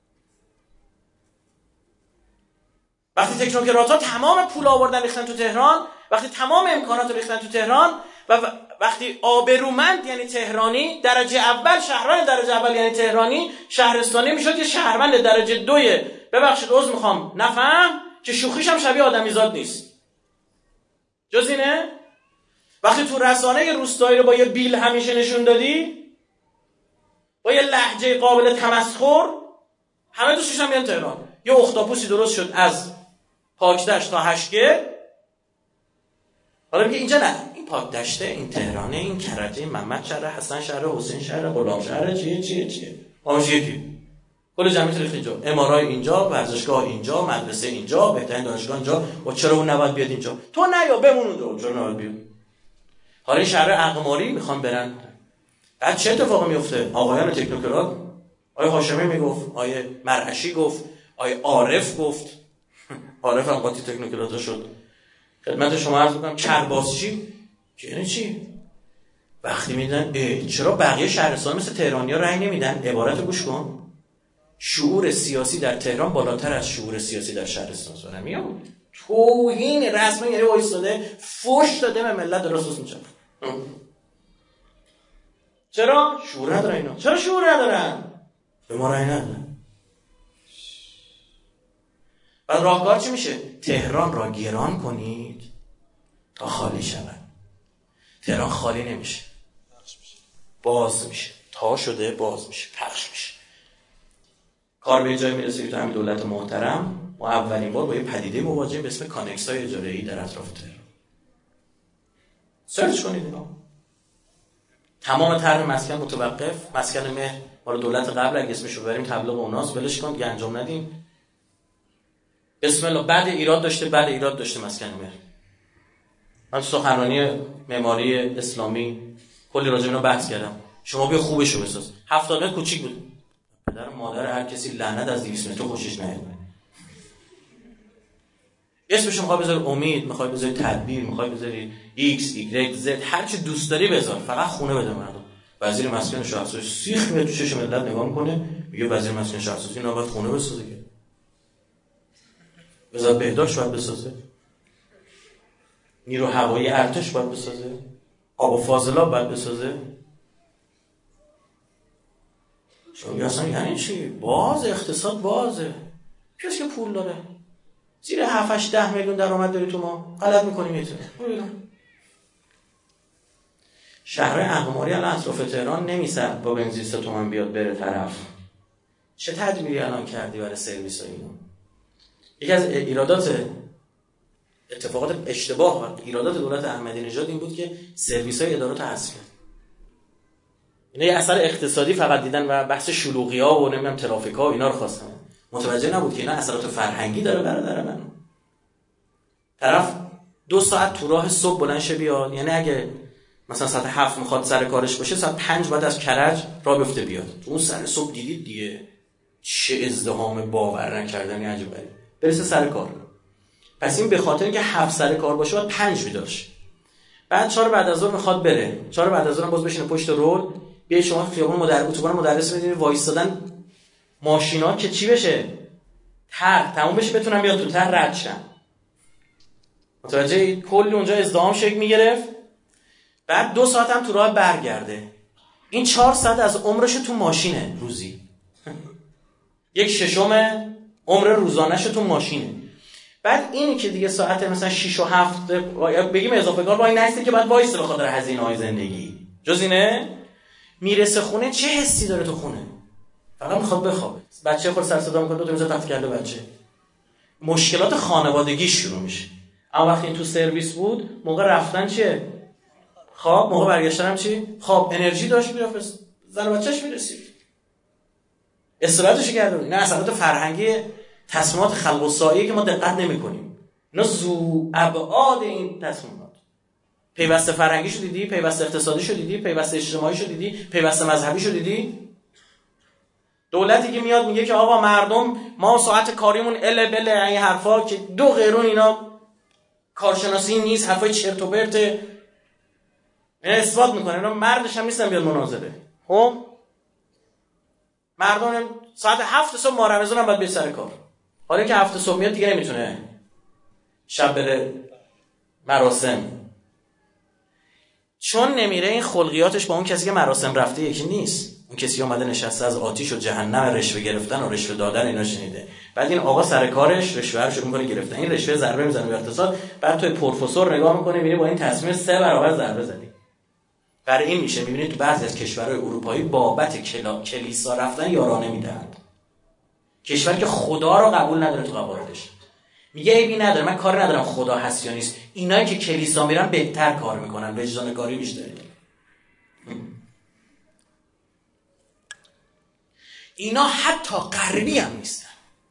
وقتی تکنوکرات‌ها تمام پول آوردن ریختن تو تهران، وقتی تمام امکانات رو ریختن تو تهران و وقتی آبرومند یعنی تهرانی، درجه اول، شهران درجه اول یعنی تهرانی، شهرستانی میشد یه شهروند درجه 2. ببخشید عذر میخوام نفهم که شوخیش هم شبیه آدمیزاد نیست. جز اینه؟ وقتی تو رسانه روستایی رو با یه بیل همیشه نشون دادی، با یه لهجه قابل تمسخر، همه دوستش هم بیان تهران. یه اختاپوسی درست شد از پاکدشت تا هشگه. حالا میگه اینجا نه، این پاکدشته، این تهرانه، این کرجه، این محمد شهر، حسن شهر، حسین شهر، غلام شهر، چیه آموز یکی کل جمعیت ریخت اینجا، امارای اینجا، ورزشگاه اینجا، مدرسه اینجا، بهترین دانشگاه اینجا. و چرا اون نباید بیاد اینجا؟ تو نیا بمون اونجا، چرا نباید بیاد؟ حالا این شهر اقماری میخوان برن بعد چه اتفاقی میفته؟ آقایان تکنوکرات، آقای هاشمی میگفت، آقای مرعشی گفت، آقای عارف گفت، عارف هم قاطی تکنوکرات شد. خدمت شما عرض می‌کنم کرباسچی یعنی چی؟ وقتی میدن چرا بقیه شهرستان مثل تهرانیا رأی نمیدن؟ عبارت گوش کن. شعور سیاسی در تهران بالاتر از شعور سیاسی در شهرستان. سوال میام توهین رسما، یعنی وایساده فوش داده به ملت درست میشه. چرا شعور ندارن اینا؟ چرا شعور ندارن؟ به ما رأی ندادن. بعد راهکار چی میشه؟ تهران را گران کنید تا خالی شود. تهران خالی نمیشه، باز میشه. تا شده باز میشه، پخش میشه. کار به جای میرسه که تو همین دولت محترم ما اولین بار با یه پدیده مواجهیم به اسم کانکس‌های اجاره‌ای در اطراف تهران. سرچ کنید اینا. تمام طرح مسکن متوقف، مسکن مهر مال دولت قبل اگه اسمش رو ببریم تبلیغ اوناست، ولش کن دیگه انجام ندیم. بسم الله. بعد ایراد داشته مسکن مهر. من تو سخنرانی معماری اسلامی کلی راجع به اینا بحث کردم. شما بیا خوبشو بساز. 70 متر کوچیک بود. پدر مادر هر کسی لعنت از 200 متر خوشش نیاد. اسمش میخوای بذاری امید، میخوای بذاری تدبیر، میخوای بذاری ایکس ایگرگ زد، هر چی دوست داری بذار، فقط خونه بده مردم. وزیر مسکن شهرسازی سیخ میاد تو چشم ملت نگاه میکنه، میگه وزیر مسکن شهرسازی اینا باید خونه بسازه که. وزارت بهداشت باید بسازه. نیرو هوایی ارتش باید بسازه. آب و فاضلاب باید بسازه. شما اصلا یعنی چی؟ باز اقتصاد بازه. کسی که پول داره زیر 7-8-10 میلیون درآمد داری تو ما غلط میکنیم یه شهرهای اقماری الان اطراف تهران نمیسد با بنزین 3 تومن بیاد بره طرف. چه تدبیری الان کردی برای سرویس ها اینو؟ یکی از ایرادات اتفاقات اشتباه و ایرادات دولت احمدی نژاد این بود که سرویس های ادارات حذف کرد. اینا یه اثر اقتصادی فقط دیدن و بحث شلوغی‌ها و نمیدونم ترافیک‌ها و اینا رو خواستن. متوجه نبود که اینا اثرات فرهنگی داره برادر من. طرف 2 ساعت تو راه صبح بلند شه بیاد، یعنی اگه مثلا ساعت 7 میخواد سر کارش باشه، ساعت 5 بعد از کرج راه بیفته بیاد. تو اون سر صبح دیدید دیگه چه ازدحام باور نکردنی عجیبه. برسه سر کار. پس این به خاطر اینکه 7 سر کار باشه بعد 5 بیدارش. بعد 4 بعد از ظهر میخواد بره. 4 بعد از ظهر باز بشینه پشت رول. بیاید شما خیابون اتوبان مدرس می‌بینید وایسادن ماشینا که چی بشه؟ تموم بشه بتونن بیاد تو رد شن. متوجه کلی اونجا ازدحام شکل میگرفت. بعد 2 ساعت هم تو راه برگرده. این 4 ساعت از عمرش تو ماشینه روزی. 1/6 عمر روزانه‌ش تو ماشینه. بعد اینی که دیگه ساعت مثلا 6 و 7 بگیم اضافه کار وای نسته که بعد وایس به خاطر هزینه‌های زندگی. جز اینه میرسه خونه چه حسی داره تو خونه؟ فقط میخواد بخوابه. بچه خود سر صدا میکنه، 2 تا میز تخت کرده بچه. مشکلات خانوادگی شروع میشه. اما وقتی این تو سرویس بود، موقع رفتن چیه؟ خواب، موقع برگشتن هم چی؟ خواب. انرژی داشت میرفت زن و بچه‌ش میرسید. استراحتش کرده. اینا اثرات فرهنگی تصمیمات خلق و سایه که ما دقت نمی‌کنیم. اینا ذو ابعاد این تصمیمات. پیوسته فرهنگیشو دیدی، پیوسته اقتصادیشو دیدی، پیوسته اجتماعیشو دیدی، پیوسته مذهبیشو دیدی. دولتی که میاد میگه که آقا مردم ما ساعت کاریمون بله این حرفا که 2 قرون اینا کارشناسی نیست، حرفای چرت و پرت. اینا اثبات میکنه اینا مردش هم نیستن بیاد مناظره. خب مردم ساعت 7 صبح ماه رمضان هم باید بیاد سر کار. حالا که 7 صبح میاد دیگه نمیتونه شب بره مراسم. چون نمیره این خلقیاتش با اون کسی که مراسم رفته یکی نیست. اون کسی که اومده نشسته از آتش و جهنم رشوه گرفتن و رشوه دادن اینا شنیده. بعد این آقا سر کارش رشوه رو شروع می‌کنه گرفتن. این رشوه ضربه میزنه به اقتصاد. بعد توی پروفسور نگاه می‌کنه می‌بینی با این تصمیم 3 برابر ضربه زدی. برای این میشه می‌بینید تو بعضی از کشورهای اروپایی بابت کلیسا رفتن یارانه میدهند. کشوری که خدا رو قبول نداره تو قواعدش. میگه عیبی نداره، من کار ندارم خدا هست یا نیست. اینایی که کلیسا میرن بهتر کار میکنن، وجدان کاری بیشتره. اینا حتی غربی هم نیستن.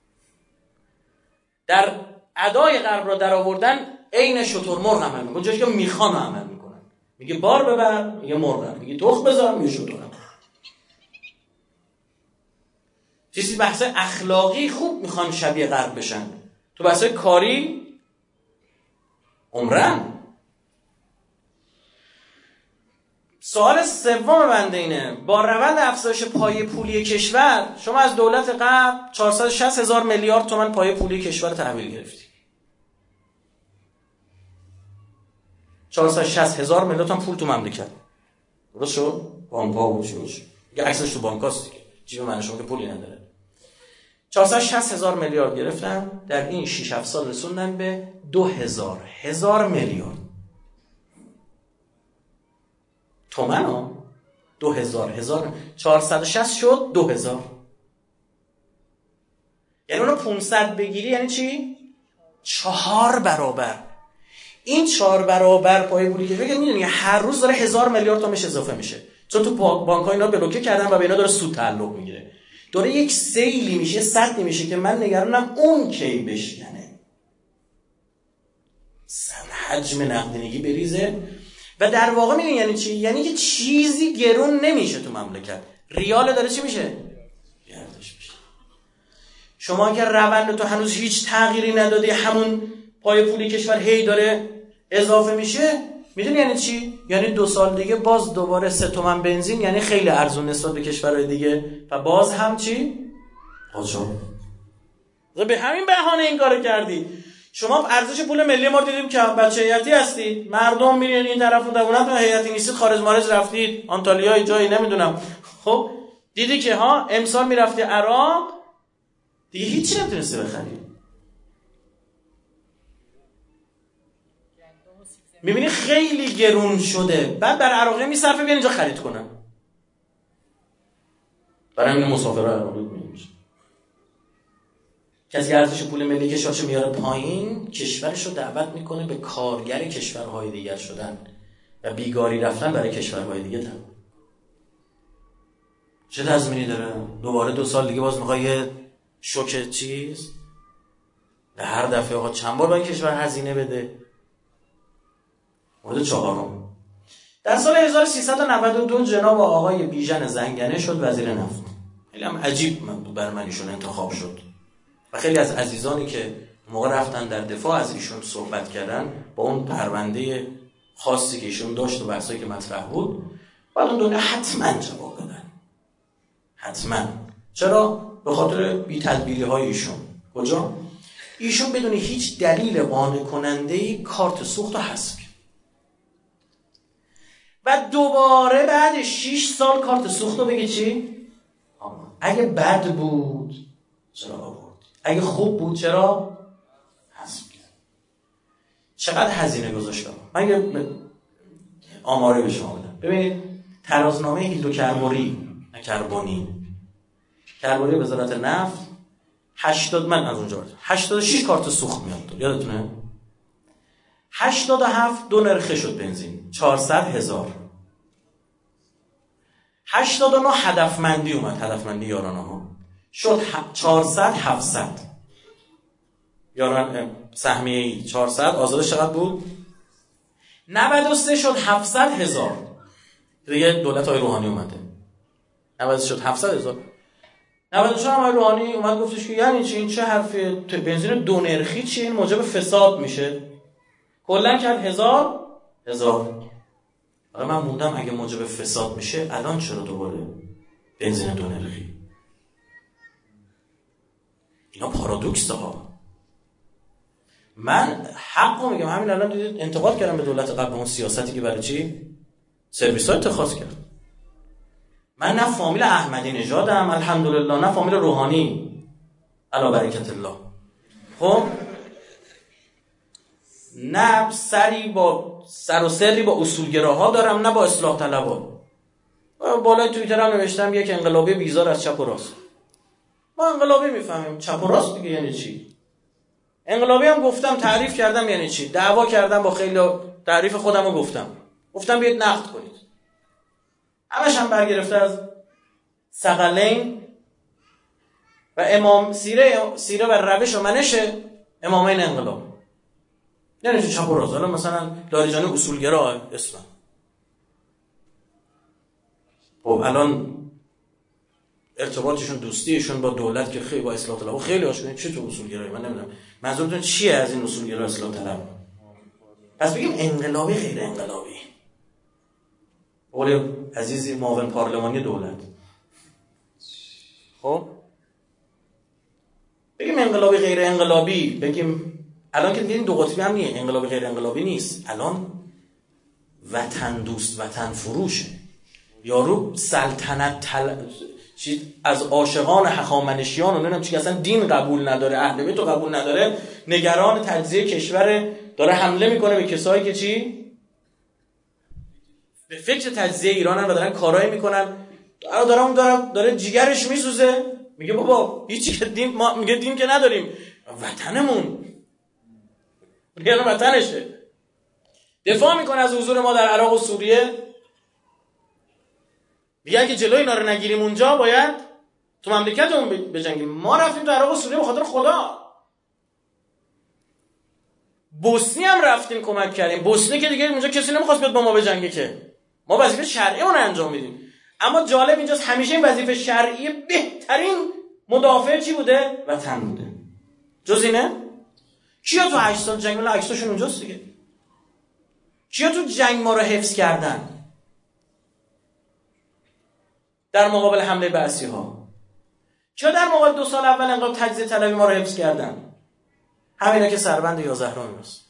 در ادای غرب را در آوردن عین شترمرغ عمل میکنن. جایی که میخوان عمل میکنن. میگه بار ببر، میگه مرغم. میگه تخم بذار، میگه شترم. چیزی بحث اخلاقی خوب میخوان شبیه غرب بشن، تو بحث کاری عمرن. سوال سوم بنده اینه، با روند افزایش پایه پولی کشور شما از دولت قبل 460,000 میلیارد تومان پایه پولی کشور تحویل گرفتی. 460,000 میلیارد تومان پول تو مملکت. درست شد؟ بانک‌ها و چیش. دیگه عکسش تو بانک‌هاست دیگه. جیب من شما که پولی نداره. 460,000 میلیارد گرفتن، در این 6-7 سال رسوندن به 2,000 میلیارد تومن ها. 2,000 460 شد 2,000. یعنی اونو 500 بگیری یعنی چی؟ 4 برابر. این 4 برابر پای پولی که فکر می‌دونی هر روز داره 1,000 میلیارد تومنش اضافه میشه، چون تو بانک‌ها اینا بلوکه کردن و به اینا داره سود تعلق میگیره. داره یک سیلی میشه، سطحی میشه که من نگرانم اون کی بشکنه، حجم نقدینگی بریزه. و در واقع میدونی یعنی چی؟ یعنی که چیزی گرون نمیشه تو مملکت. ریال داره چی میشه؟ گردش میشه. شما که روند تو هنوز هیچ تغییری ندادی، همون پای پولی کشور هی داره اضافه میشه، میدونی یعنی چی؟ یعنی 2 سال دیگه باز دوباره 3 تومن بنزین، یعنی خیلی ارزون نسبت به کشورهای دیگه، و باز هم چی؟ قاچاق. به همین بهانه این کارو کردی. شما ارزش پول ملی ما دیدیم که بچه هیئتی هستید، مردم میرین این طرف اون طرف، تو هیئتی نیستید، خارج مارج رفتید، آنتالیا جایی نمیدونم، خب دیدی که ها امسال میرفتی عراق دیگه هیچی نمیتونستی بخری. میبینی خیلی گرون شده، بعد بر عراقی میصرفه بیان اینجا خرید کنن. برای همین مسافرها عراقی میشه. کسی ارزش پول ملی کشورشو میاره پایین، کشورش رو دعوت میکنه به کارگر کشورهای دیگر شدن و بیگاری رفتن برای کشورهای دیگه. چه تضمینی داره؟ دوباره 2 سال دیگه باز میخوای یه شوک چیز؟ به هر دفعه آقا چند بار با این کشور هزینه بده؟ مورد 4. در سال 1392 جناب آقای بیژن زنگنه شد وزیر نفت. خیلی هم عجیب بر من ایشون انتخاب شد و خیلی از عزیزانی که موقع رفتن در دفاع از ایشون صحبت کردن با اون پرونده خاصی که ایشون داشت و بحثایی که مطرح بود، بعد اون دوله حتما جواب بدن. حتما. چرا؟ به خاطر بی‌تدبیری های ایشون. کجا؟ ایشون بدون هیچ دلیل قانع کننده‌ای کارت سوخت رو حذف کرد و دوباره بعد 6 سال کارت سوخت رو بگی چی؟ اگه بد بود چرا آورد؟ اگه خوب بود چرا حذف کرد؟ چقدر هزینه گذاشتم؟ من یه آماری به شما بدم. ببینید ترازنامه هیدروکربوری، نه کربوری وزارت نفت 80 من از اونجا 86 کارت سوخت میاد. یادتونه؟ 87 دو نرخه شد بنزین 400,000. 89 هدفمندی اومد، هدفمندی یارانه ها شد 400 700. یاران سهمیه 400 آزادش چقدر بود؟ 93 شد 700,000. دیگه دولت های روحانی اومده. 90 شد 700,000. 94 آقای روحانی اومد گفتش که یعنی چی؟ این چه حرفیه؟ بنزین دو نرخی چیه؟ این موجب فساد میشه. کلا کرد 1000. حالا من موندم اگه موجب فساد میشه الان چرا دوباره بنزین دو نرخی؟ اینا پارادوکس ها. من حقو میگم، همین الان دیدید انتقاد کردم به دولت قبل اون سیاستی که برای چی سرویس ها اتخاذ کرد. من نه فامیل احمدی نژادم الحمدلله، نه فامیل روحانی علی برکت الله، خب نه سر و سری با اصولگراها دارم، نه با اصلاح طلبا. بالای توییتر هم نوشتم یک انقلابی بیزار از چپ و راست. ما انقلابی میفهمیم، چپ و راست دیگه یعنی چی؟ انقلابی هم گفتم، تعریف کردم یعنی چی، دعوا کردم با خیلی، تعریف خودم رو گفتم بیاید نقد کنید. همش هم برگرفته از ثقلین و امام سیره و روش و منش امامین انقلاب. یعنی چپ و راست. حالا مثلا لاریجانی اصولگرا اسلام، خب الان ارتباطشون دوستیشون با دولت که خیلی با اصلاح طلب خیلی آشنایی. چه تو اصولگرایی؟ من نمیدونم منظورتون چیه از این اصولگرا اصلاح طلب؟ پس بگیم انقلابی غیر انقلابی. قول عزیزی معاون پارلمانی دولت. خب بگیم انقلابی غیر انقلابی، بگیم الان که دیدین دو قطبی هم نیست، انقلابی غیر انقلابی نیست، الان وطن دوست وطن فروشه. یارو سلطنت از عاشقان هخامنشیان و نمیدونم چی، اصلا دین قبول نداره، اهل بیت رو قبول نداره، نگران تجزیه کشور، داره حمله میکنه به کسایی که چی به فکر تجزیه ایرانن و دارن کارایی میکنن. داره جیگرش میسوزه، میگه بابا هیچی که دین، ما میگه دین که نداریم، وطنمون میگه وطنشه. دفاع میکنه از حضور ما در عراق و سوریه، میگن که جلوی اینا رو نگیریم اونجا باید تو مملکتمون بجنگیم. ما رفتیم تو عراق و سوریه به خاطر خدا. بوسنی هم رفتیم کمک کردیم. بوسنی که دیگه اونجا کسی نمیخواست بیاد با ما بجنگه که ما وظیفه شرعی اون انجام میدیم. اما جالب اینجاست همیشه این وظیفه شرعی بهترین مدافع چی بوده؟ وطن بوده. جز اینه کیا تو 8 سال جنگ ولی عکساشون اونجاست دیگه. کیا تو جنگ ما رو حفظ کردن در مقابل حمله بعثی‌ها؟ کیا در مقابل 2 سال اول انقلاب تجزیه طلبی ما رو حفظ کردن؟ همینا که سربند یا زهران است.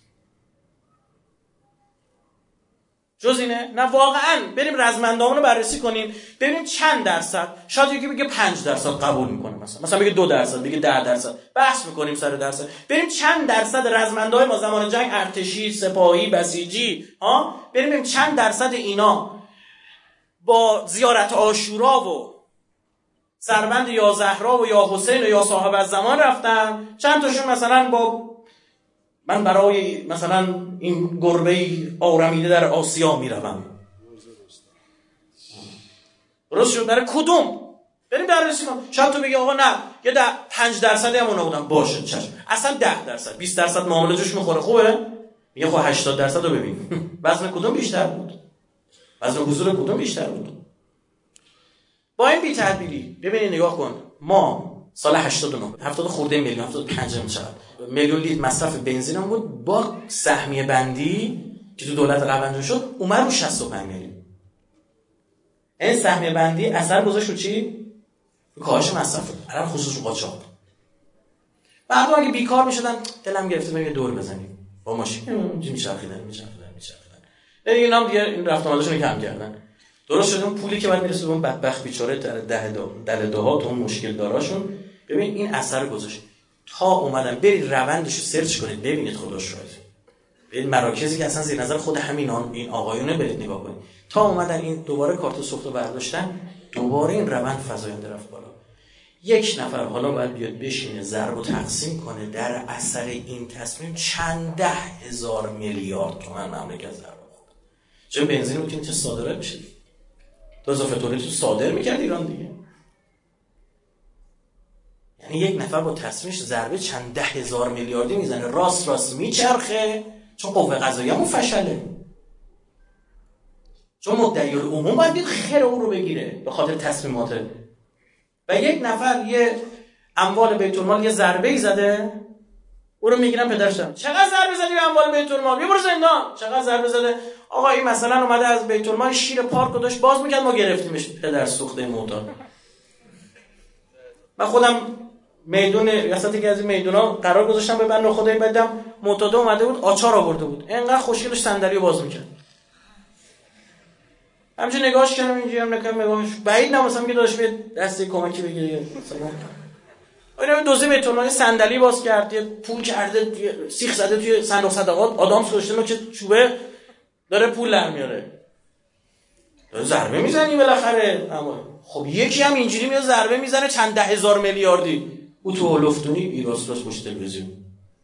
جز اینه؟ نه واقعا بریم رزمندامون رو بررسی کنیم ببینیم چند درصد. شاید یکی بگه 5% قبول میکنه، مثلا بگه 2%، بگه 10%. بحث میکنیم سر درصد. بریم چند درصد رزمندای ما زمان جنگ، ارتشی، سپاهی، بسیجی، بریم چند درصد اینا با زیارت عاشورا و سربند یا زهرا و یا حسین و یا صاحب الزمان رفتن، چند تاشون مثلا با من برای مثلا این گربه آرمیده در آسیا میروم. درست شد؟ برای کدوم؟ بریم بررسی کنیم. شاید تو بگی آقا نه یه 5% هم اونا بودن، باشه چشم، اصلا 10%، 20% معامله جوش میخوره، خوبه؟ میگه خب 80% رو ببین وزن کدوم بیشتر بود؟ وزن حضور کدوم بیشتر بود؟ با این بی‌تدبیری ببینید نگاه کن، ما سال 89 70 خورده میلیون، 75 میلیون لیتر مصرف بنزینم بود، با سهمیه بندی که تو دولت قبل انجام شد اومد رو 65 میلیون. این سهمیه بندی اثر گذاشت رو چی؟ رو کاهش مصرف، الان خصوص رو قاچاق. بعد اگه بیکار میشدن دلم گرفته بریم دور بزنیم با ماشین میچرخیدن. دیگه اینا هم دیگه این رفت آمدشون رو کم کردن. درست شد اون پولی که بعد میرسه به اون بدبخت بیچاره در دهات اون مشکل داراشون، ببین این اثر گذاشت. تا اومدن برید روندش رو سرچ کنید ببینید خداش راضی. برید مراکزی که اصلا زیر نظر خود این آقایونه برید نگاه کنید. تا اومدن این دوباره کارت سوخت رو برداشتن، دوباره این روند فزاینده رفت بالا. یک نفر حالا باید بیاد بشینه ضرب و تقسیم کنه در اثر این تصمیم چند 10,000 میلیارد تومان مملکت ضرر خورد. چون بنزین رو که صادرات بشه، تو اضافه تولید رو صادر میکرد ایران دیگه. یعنی یک نفر با تصمیمش ضربه چند 10,000 میلیاردی میزنه، راست میچرخه، چون قوه قضاییه همون فشله، چون مدعی العموم باید بید خیر او رو بگیره به خاطر تصمیمات. و یک نفر یه اموال بیت المال یه ضربه‌ای زده، او رو میگیرن پدرش دارن چقدر ضربه زدی به اموال بیت المال، بیا برو زندان. چقدر ضربه زده؟ آقا این مثلا اومده از بیت المال شیر پارک رو داشت باز میکرد، ما گرفتیمش، پدر سوخته معتاد. من خودم میدون ریاستی که از این میدونا قرار گذاشتم به بنده خدایی، بعدم معتاد اومده بود آچار آورده بود، اینقدر خوشگلش صندلی رو باز میکرد، همینجوری نگاهش کردم، اینجوری هم نگاهش بعید نمی‌سم که داشت به دستی کمکی بگیره مثلا. اینا دوزه بیت المال صندلی باز کرد، یه پول کرده سیخ زده توی صندوق صدقات، آدم گذاشته که چوبه داره پول در میاره، داره ضربه میزنی بالاخره. اما خب یکی هم اینجوری میاد ضربه میزنه چند 10,000 میلیاردی، او تو لفتونی ایراس راست پشت تلویزیون.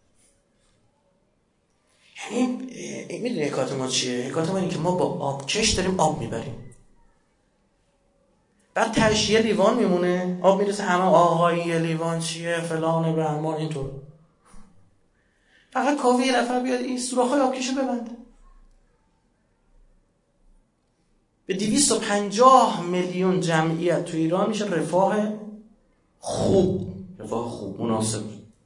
یعنی میدونی حکایت ما چیه؟ حکایت ما اینه که ما با آبکش داریم آب میبریم، بعد تهش یه لیوان میمونه، آب میرسه همه آقایی یه لیوان چیه فلان بهمان اینطور. فقط کافیه یه نفر بیاد این سوراخ‌های آبکشو ببنده. به 250 میلیون جمعیت تو ایران میشه رفاه خوب، مناسب.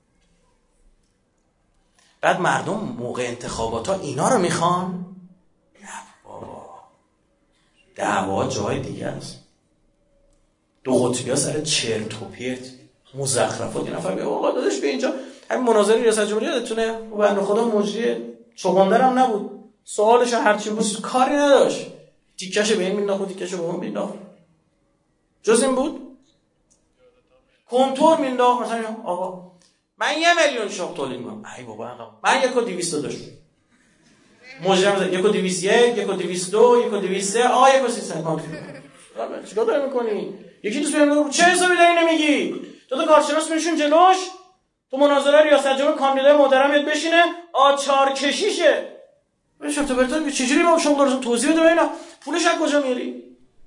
بعد مردم موقع انتخابات ها اینا رو میخوان؟ نه بابا، دعوا جای دیگه است. دو قطبی ها سر چرت و پرت مزخرفات. یه نفر آقا داداش به اینجا همین مناظره ریاست جمهوری یادتونه بنده خدا مجری چغندر هم نبود، سوالش هرچی بود کاری نداشت، تیکش به این مینداخت تیکش به اون مینداخت، جز این بود کنتور مینداخت. مثلا آقا من 1 میلیون شاخ تولید میکنم، ای بابا من 1.200 داشت مجرم زد 1.201 1.202 1.203 آقا 1.350 چیکار داری میکنی؟ یکی دوست میگه چه حسابی داری نمیگی؟ تو کارشناس میشون جلوش، تو مناظره ریاست جمهوری کاندیدای محترم بشینه آچار کشیشه. بشم تو برتون چجوری ما شما دارتون توضیح بده اینا پولش از کجا میاری؟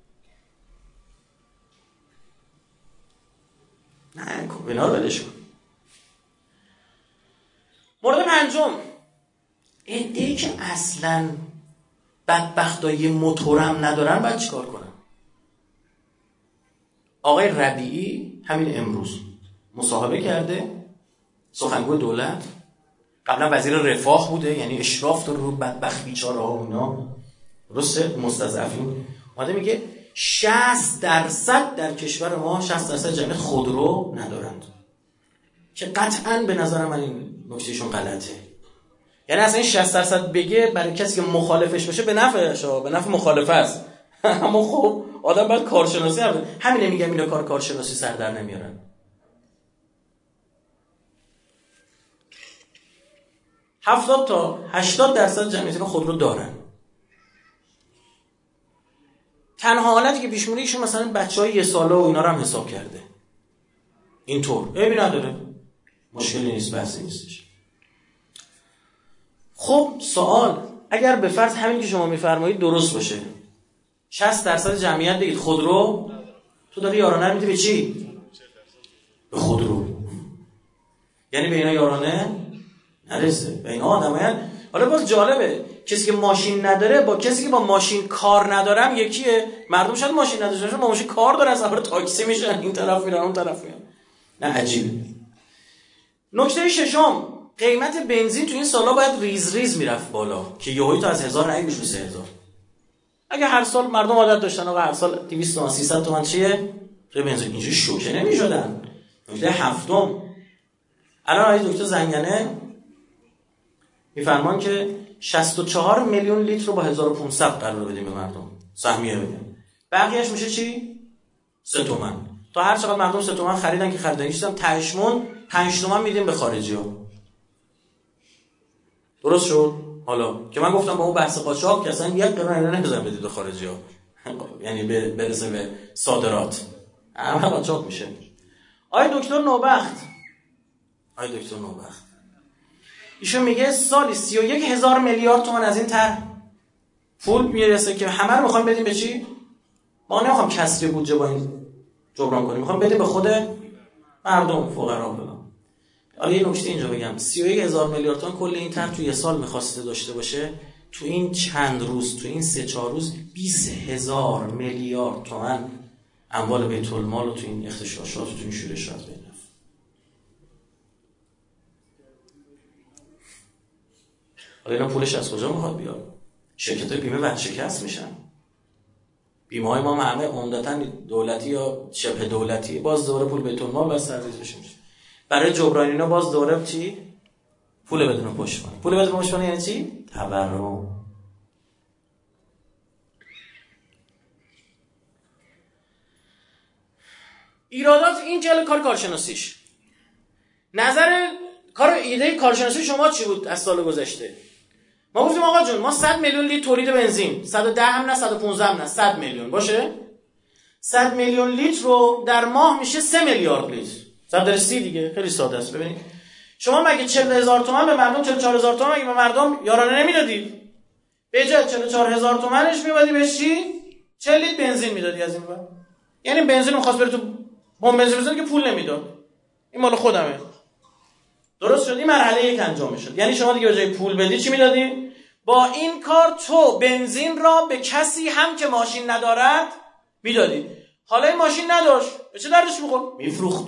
نه اینا رو ولش کن. مورد پنجم، عده‌ای که اصلا بدبختای موتورم ندارن باید چیکار کنن؟ آقای ربیعی همین امروز مصاحبه کرده، سخنگوی دولت، قبلا وزیر رفاه بوده، یعنی اشراف داره رو بدبخت بیچاره ها و اینا، درسته؟ مستضعفین. اومده میگه 60% در کشور ما 60% جمعیت خودرو ندارند، که قطعاً به نظر من این نکتهشون غلطه. یعنی اصلا این 60% بگه برای کسی که مخالفش باشه به نفعش، به نفع مخالفه است. اما خب آدم باید کارشناسی هم همینه. میگم اینا کارشناسی سر در نمیارن. 70 تا 80% جمعیت خودرو دارن. تنها حالتی که پیش میاد ایشون مثلا بچهای 1 ساله و اینا رو هم حساب کرده. اینطور عیبی نداره، مشکلی نیست، بحثی نیستش. خب سوال، اگر به فرض همین که شما میفرمایید درست باشه، 60% جمعیت بگید خودرو، تو داری یارانه رو میدی به چی؟ به خودرو. یعنی به اینا یارانه نرسه، به اینا آدمایان. حالا باز جالبه، کسی که ماشین نداره با کسی که با ماشین کار ندارم یکیه. مردم شاید ماشین نداشته باشن با ماشین کار دارن، سوار تاکسی میشن، این طرف میرن اون طرف میرن. نه عجیبه. نکته ششم، قیمت بنزین تو این سالا باید ریز ریز میرفت بالا که یهویی تو از 1000 نگی بشه 3000. اگه هر سال مردم عادت داشتن آقا هر سال 200 تومن 300 تومن چیه؟ تو بنزین اینجوری شوکه نمیشدن. نکته هفتم، الان آقای دکتر زنگنه میفرمان که 64 میلیون لیتر رو با 1500 قرار بدیم به مردم سهمیه بدیم، بقیهش میشه چی؟ 3 تومن. تا هر چقدر مردم 3 تومن خریدن که خریدن نیستن تهشمون 5 تومن میدیم به خارجی ها. درست شد؟ حالا که من گفتم با اون بحث قاچاق که اصلا 1 قرون نمیذارم بدید به خارجی ها، یعنی برسه به صادرات، همه قاچاق میشه. آقای دکتر نوبخت ایشون میگه سالی 31,000 میلیارد تومان از این طرح پول میرسه که همه رو میخوایم بدیم به چی؟ ما نمیخوام کسری بودجه با این جبران کنیم، میخوام بدیم به خود مردم فقرا بدم. حالا یه نکته اینجا بگم، 31,000 میلیارد تومان کل این طرح تو یه سال میخواسته داشته باشه، تو این چند روز، تو این 3-4 روز 20,000 میلیارد تومان اموال بیت المال رو تو این اغتشاشات و تو این شورشات بین. حالا اینا پولش از کجا میخواد بیاد؟ شرکت‌های بیمه ورشکست میشن. بیمه‌های ما همه عمدتاً دولتی یا شبه دولتی، باز دوره پول بیت المال باید سرویس بشه. برای جبران اینا باز دوره چی؟ پول بدون پشتوانه. پول بدون پشتوانه یعنی چی؟ تورم. ایرادات این جل کارشناسیش. نظر ایده کارشناسی شما چی بود از سال گذشته؟ ما گفتیم آقا جون ما 100 میلیون لیتر تولید بنزین، 110 هم نه 115 هم نه 100 میلیون باشه، 100 میلیون لیتر رو در ماه میشه 3 میلیارد لیتر، 100 در 30 دیگه، خیلی ساده است. ببینید شما مگه 40,000 تومان به مردم 44,000 تومان مگه به مردم یارانه نمیدادید؟ به جای 44,000 تومانش میبادی بهش چی؟ 40 لیتر بنزین میدادی از این ور. یعنی بنزین می‌خواست بره تو بمب بنزین بزنه که پول نمیداد. این مال خودمه. درست شد؟ این مرحله یک انجام شد. یعنی شما دیگه به جای پول بدی چی میدادی؟ با این کار تو بنزین را به کسی هم که ماشین ندارد میدادی. حالا این ماشین نداشت، به چه دردش میخورد؟ میفروخت.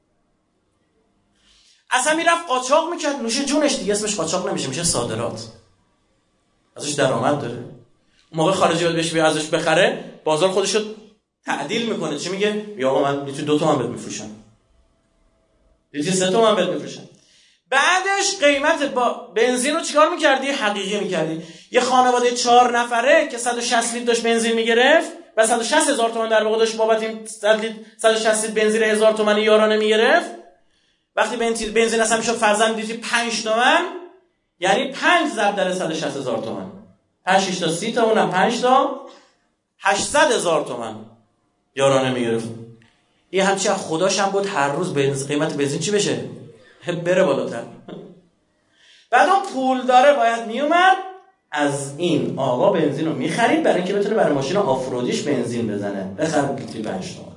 اصلا میرفت قاچاق میکرد، نوش جونش دیگه، اسمش قاچاق نمیشه، میشه صادرات، ازش درآمد داره. اون موقع خارجی یاد بشه ازش بخره، بازار خودشو تعدیل میکنه. چی میگه؟ بیا آقا من لیتر 2 تومن بهت میفروشم، لیتر 3 تومن بهت میفروشم. بعدش قیمت با بنزین رو چیکار میکردی؟ حقیقی میکردی. یه خانواده 4 نفره که 160 لیتر داشت بنزین میگرفت و 160,000 تومان در واقع داشت بابت این 160 لیتر بنزین 1000 تومان یارانه میگرفت. وقتی بنزین اصلا میشد فرضاً لیتر 5 تومن، یعنی 5 ضرب در 160,000 تومان، 5 6 تا 30 تا اونم 5 تا 800,000 تومان یارانه میگرفت. این همچی از خداش هم بود هر روز قیمت بنزین چی بشه؟ بره بالاتر. بعد اون پول داره باید میومد از این آقا بنزین رو میخرید برای اینکه بتونه برای ماشین آفرودیش بنزین بزنه، بخره لیتر 5 تومن.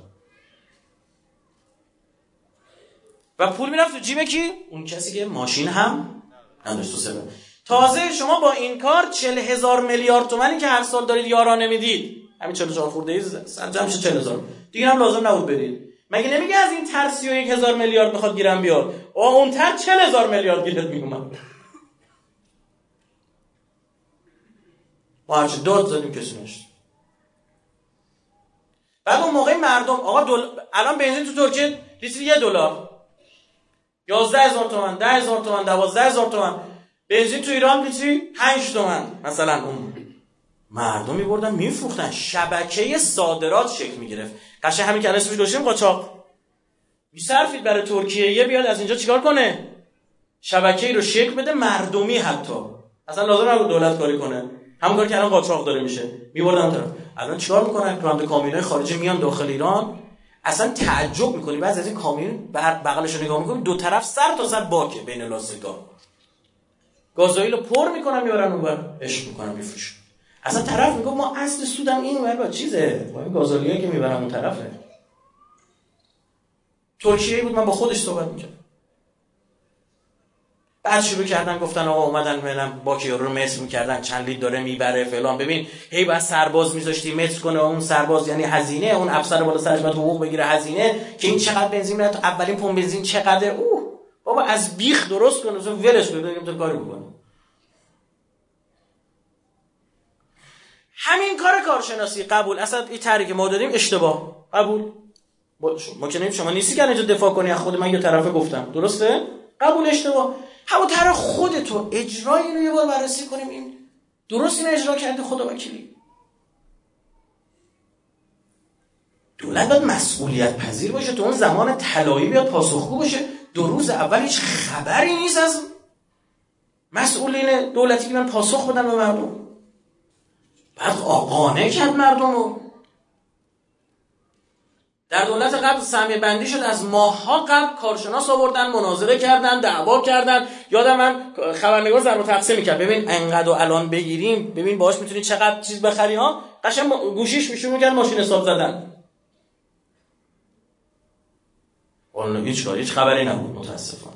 و پول میرفت تو جیب کی؟ اون کسی که ماشین هم نداشت. تو سبب تازه شما با این کار 40,000 میلیارد تومانی که هر سال دارید یارانه میدید، همین 44 خورده ای سرجم میشه 40,000 دیگه هم لازم نبود بدید. مگه نمیگه از این تر 31,000 میلیارد میخواد گیرم بیاد؟ اون تر 40,000 میلیارد گیرت میومد. ما هرچی داد زدیم کسی نشد. بعد اون موقع مردم آقا الان بنزین تو ترکیه لیتر $1، 11,000 تومان، 10,000 تومان، 12,000 تومان. بنزین تو ایران لیتر 5 تومان مثلا. اون مردم میبردن میفروختن، شبکه صادرات شکل میگرفت. قشنگ همین که الان اسمش گذاشتیم قاچاق. میصرفید برای ترکیه یه بیاد از اینجا چیکار کنه؟ شبکه‌ای رو شکل بده، مردمی حتی. اصلا لازم نبود دولت کاری کنه. همون کاری که الان قاچاق داره میشه. میبردن اون طرف. الان چیکار میکنن؟ راننده کامیونای خارجی میان داخل ایران. اصلا تعجب میکنی بعضی از این کامیون بغلش رو نگاه میکنی دو طرف سر تا سر باکه بین لاستیکا. گازوئیل رو پر میکنن میبرن اونور عشق میکنن میفروشن. اصلا طرف میگه ما اصل سودم این اونور با چیزه، با این گازوئیلی که میبرن اون طرفه. ترکیه بود، من با خودش صحبت میکردم. بعد شروع کردن گفتن آقا اومدن فعلا باکی رو متر میکردن، چند لیتر داره میبره فلان. ببین هی بعد سرباز میذاشتی متر کنه، اون سرباز یعنی هزینه، اون افسر بالا سرش باید حقوق بگیره هزینه، که این چقدر بنزین میره تو اولین پمپ بنزین چقدر. بابا از بیخ درست کنه، مثلا ولش کنه بگیم تو کاری بکنه. همین کار کارشناسی قبول. اصلا این طریقی که ما دادیم اشتباه قبول. ما که شما نیستی که اینجا دفاع کنی از خود من یه طرفه گفتم درسته؟ قبول اشتباه. همونطور خودتو اجرای اینو یه بار بررسی کنیم، این درست این اجرا کرده خدا وکیلی. دولت باید مسئولیت پذیر باشه، تو اون زمان طلایی بیاد پاسخگو باشه. 2 روز اول هیچ خبری نیست از مسئولین دولتی که من پاسخ بدن به مردم. بعد قانع کرد مردم رو. در دولت قبل سهمیه بندی شد، از ماه‌ها قبل کارشناس آوردن، مناظره کردن، دعوا کردن. یادم من خبرنگار ضرب و تقسیم می‌کرد، ببین انقدر الان بگیریم، ببین باهاش میتونی چقدر چیز بخری ها. قشنگ گوشیش میشون می‌کرد ماشین حساب زدن. اون هیچ خبری نبود متاسفانه.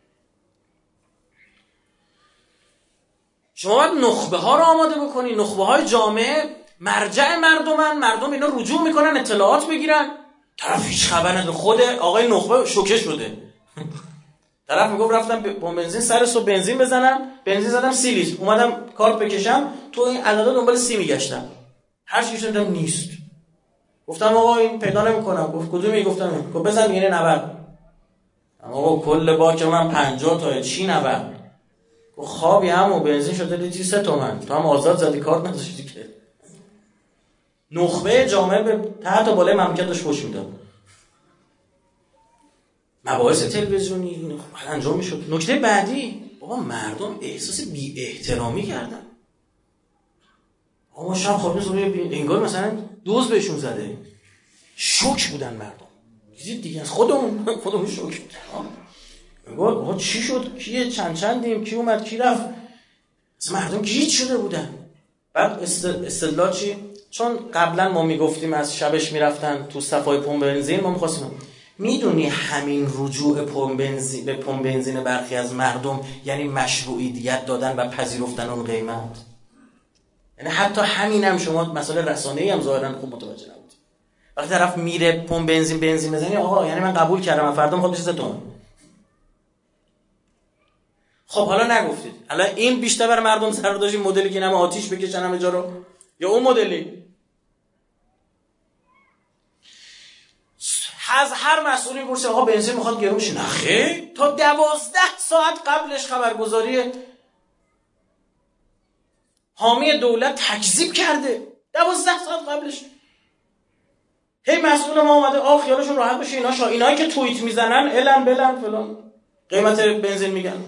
شما باید نخبه ها رو آماده بکنی، نخبه های جامعه مرجع مردمن، مردم اینا رجوع میکنن اطلاعات بگیرن. طرف هیچ خبر نداره، خود آقای نخبه شوکه شده. طرف میگم رفتم با بنزین سر صبح بنزین بزنم، بنزین زدم 30 لیتر، اومدم کارت بکشم، تو این عددا دنبال 30 میگشتم، هر چیزی شدم نیست. گفتم آقا این پیدا نمیکنم. گفت کدومی؟ گفتم گفت بزن میگه 90. آقا کل باک من 50 تا چی 90. گفت خوابی همو بنزین شده لیتر 3 تومن، تو هم آزاد زدی کارت نداشتی که. نخبه جامعه به تحت و بالای مملکت داشت فوش میداد. مباحث تلویزیونی انجام میشد. نکته بعدی، بابا مردم احساس بی احترامی کردن. آقا شب خواب روی انگار مثلا دوز بهشون زده. شوک بودن مردم. دیدید دیگه از خودمون شوک بود. انگار آقا چی شد؟ کیه چندیم؟ کی اومد کی رفت؟ از مردم گیج شده بودن. بعد استدلال چی؟ چون قبلا ما میگفتیم از شبش میرفتن تو صفای پمپ بنزین، ما می‌خواستیم میدونی همین رجوع به پمپ بنزین برخی از مردم یعنی مشروعیت دادن و پذیرفتن اون قیمت. یعنی حتی همینم شما مسئله رسانه‌ای هم ظاهرا خوب متوجه نبودید. وقتی طرف میره پمپ بنزین بزنی، آقا یعنی من قبول کردم من فردا میخوام بشه 3 تومن. خب حالا نگفتید. حالا این بیشتر برای مردم سر داشت مدلی که همه آتیش بکشن همه جا رو، یا اون مدلی؟ از هر مسئولی میپرسه آقا بنزین میخواد گرون شه؟ نه خیر، تا 12 ساعت قبلش خبرگزاری حامی دولت تکذیب کرده. 12 ساعت قبلش هی مسئول ما اومده خیالشون راحت بشه اینایی که توییت میزنن الان بلند فلان قیمت بنزین میگن.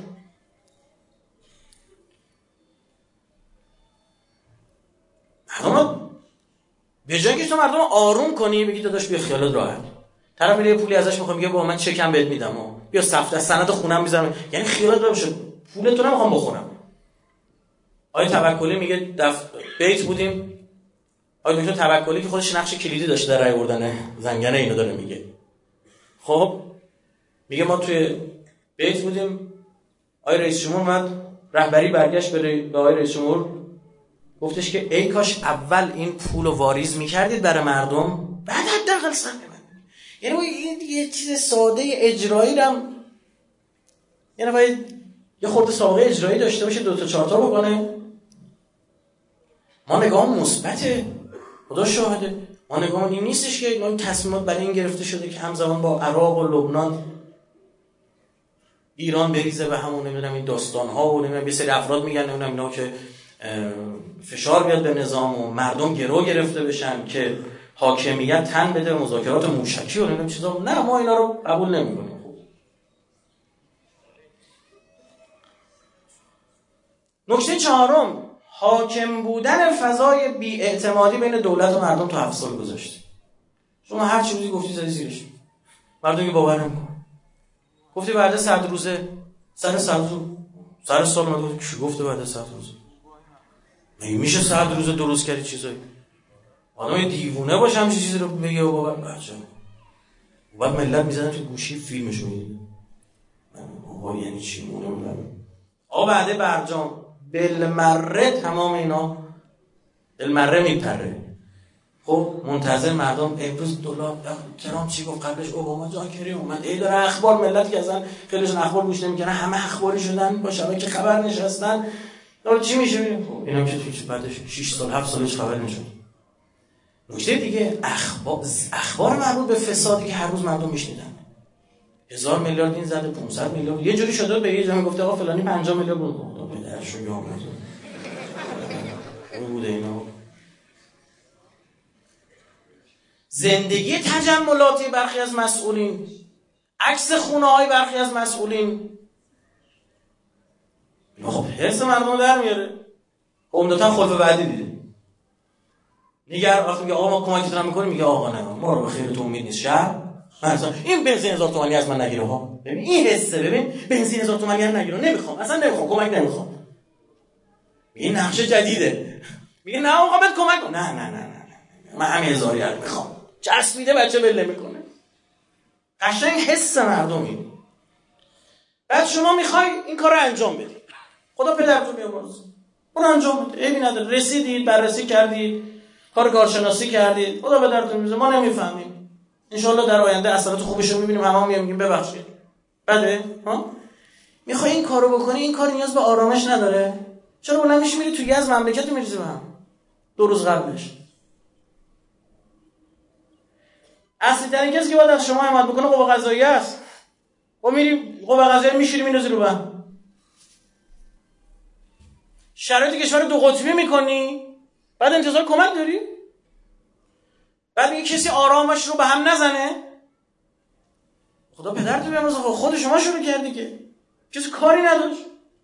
مردم به جای اینکه تو مردم آروم کنی بگی داداش بیا خیالت راحت، طرف میره پولی ازش میخوام میگه با من چکم بهت میدم بیا صفحه سند خونم میذارم، یعنی خیالت راحت بشه پولتو نمیخوام بخونم. آقای توکلی میگه بیت بودیم، آقای دکتر توکلی که خودش نقش کلیدی داشته در رای بردن زنگنه اینو داره میگه. خب میگه ما توی بیت بودیم، آقای رئیس جمهور اومد رهبری برگشت به آقای رئیس جمهور گفتش که ای کاش اول این پولو واریز میکردید برای مردم بعد حداقل سهم من. یعنی این یه چیز ساده اجرایی هم، یعنی باید یه خورده سابقه اجرایی داشته باشه 2 تا 4 تا بکنه. ما نگاه مثبته، خدا شاهده. ما نگاه این نیستش که این تصمیمات برای این گرفته شده که همزمان با عراق و لبنان ایران بریزه به همون نمیدونم این داستان‌ها و نمیدونم یه سری افراد میگن نمیدونم اینا که فشار بیاد به نظام و مردم گرو گرفته بشن که حاکمیت تن بده مذاکرات موشکی و نمیدونم چیزا. نه ما اینا رو قبول نمی‌کنیم. نکته 4، حاکم بودن فضای بی‌اعتمادی بین دولت و مردم تا 7 سال گذشته. شما هر چیزی گفتی زدی زیرش، مردم که باور نمی‌کنن. گفتی بعد 100 روزه سر سال اومد کی گفته بعد 100 روزه؟ مگه میشه 100 روزه درست کردی چیزایی؟ آدم دیوونه باشه همین چیزی رو بگه و باور بچه. بعد ملت میزنن تو گوشی فیلمشو میدیدن. آقا یعنی چی مونه میدن؟ بعد برجام بالمره تمام اینا بالمره میپره. خب منتظر مردم امروز دلار ترامپ چی گفت، قبلش اوباما جان کری اومد، ای داره اخبار ملت که اصلا خیلیشون اخبار گوش نمیکنن، همه اخباری شدن با شبکه خبر نشستن. داره چی میشه؟ خب اینا که توی بعدش 6 سال 7 سالش خبر نشد. نکته دیگه اخبار مربوط به فسادی که هر روز مردم میشنیدن. 1000 میلیارد این زده، 500 میلیارد یه جوری شده به یه جا گفته آقا فلانی 50 میلیارد بود. پدرشو یام اون بوده اینا. زندگی تجملاتی برخی از مسئولین، عکس خونه‌های برخی از مسئولین خب حس مردم در میاره. عمدتاً خلف بعدی دیده. وقتی میگه آقا ما کمکتون هم میکنیم، میگه آقا نه ما رو به خیر تو امید نیست شهر. مثلا این بنزین 1000 تومانی از من نگیره ها. ببین این حسه، ببین بنزین 1000 تومانی رو نگیره، نمیخوام اصلا نمیخوام کمک نمیخوام. این نقشه جدیده. میگه نه آقا بهت کمک کنم. نه من همین 1000 رو میخوام. چسبیده بچه بله میکنه. قشنگ حس مردمی. بعد شما میخوای این کارو انجام بدی. خدا پدرتون بیامرزه. اون انجام بده. عیبی نداره. رسیدید، بررسی کردید، کارشناسی کردید. خدا پدرتون میزه. ما نمیفهمیم. ان شاءالله در آینده اثرات خوبش رو میبینیم، همه میگیم ببخشید. بده؟ ها؟ میخوای این کارو بکنی، این کار نیاز به آرامش نداره؟ چرا بلند میشی میری تو گز مملکت میریزی به هم 2 روز قبلش؟ اصلی ترین کسی که باید از شما حمایت بکنه قوه قضاییه است. و میری قوه قضاییه میشیری میندازی رو هم. شرایط کشور 2 قطبی میکنی، بعد انتظار کمک داری؟ بعد میگه کسی آرامش رو به هم نزنه؟ خدا پدرتو بیامرزه، خود شما شروع کردی که کسی کاری نداشت.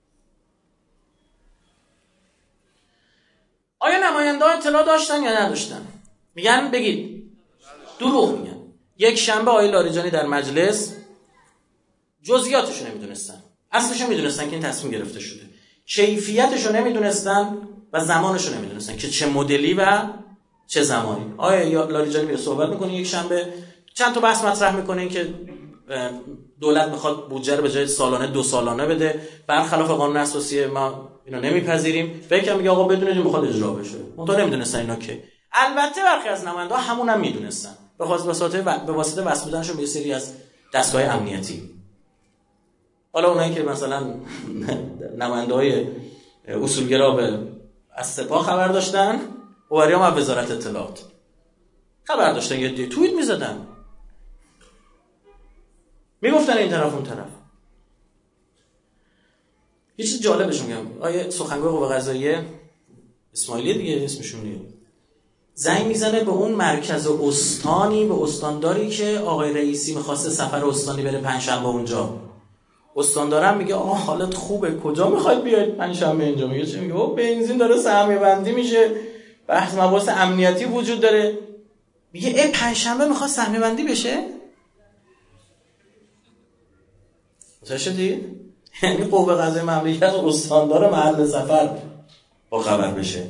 آیا نماینده‌ها اطلاع داشتن یا نداشتن؟ میگن بگید. دروغ میگن. یک شنبه آقای لاریجانی در مجلس جزئیاتشو نمیدونستن. اصلشو میدونستن که این تصمیم گرفته شده. کیفیتشو نمیدونستن و زمانشو نمیدونستن که چه مدلی و چه زمانی. آقای لاریجانی میره صحبت میکنه یک شنبه، چند تا بحث مطرح میکنه که دولت میخواد بودجه رو به جای سالانه 2 سالانه بده، برخلاف قانون اساسی ما اینا نمیپذیریم. فکر میگه آقا بدونید میخواد اجرا بشه. اونطور نمیدونستن اینا که. البته برخی از نماینده‌ها همونم میدونستن. به واسطه وصل بودنشون به سری از دستگاه امنیتی. حالا اونایی که مثلا نماینده‌های اصولگرا از سپاه خبر داشتن، اوریام از وزارت اطلاعات خبر داشتن، یه توییت میزدن، میگفتن این طرف اون طرف. یه چیز جالبش میگم، آیه سخنگوی قوه قضاییه اسماعیلی دیگه اسمشون دیگه زنگ میزنه به اون مرکز استانی، به استانداری که آقای رئیسی میخواسته سفر استانی بره پنجشنبه اونجا. استاندارم میگه آقا حالت خوبه، کجا میخواید بیاید پنجشنبه اینجا؟ میگه چه؟ میگه بنزین داره سهمیه بندی میشه، بحث مباحث امنیتی وجود داره. میگه پنجشنبه میخواد سهمیه بندی بشه؟ متوجه؟ یعنی قوه قضاییه مملکت استاندار محل سفر با خبر بشه.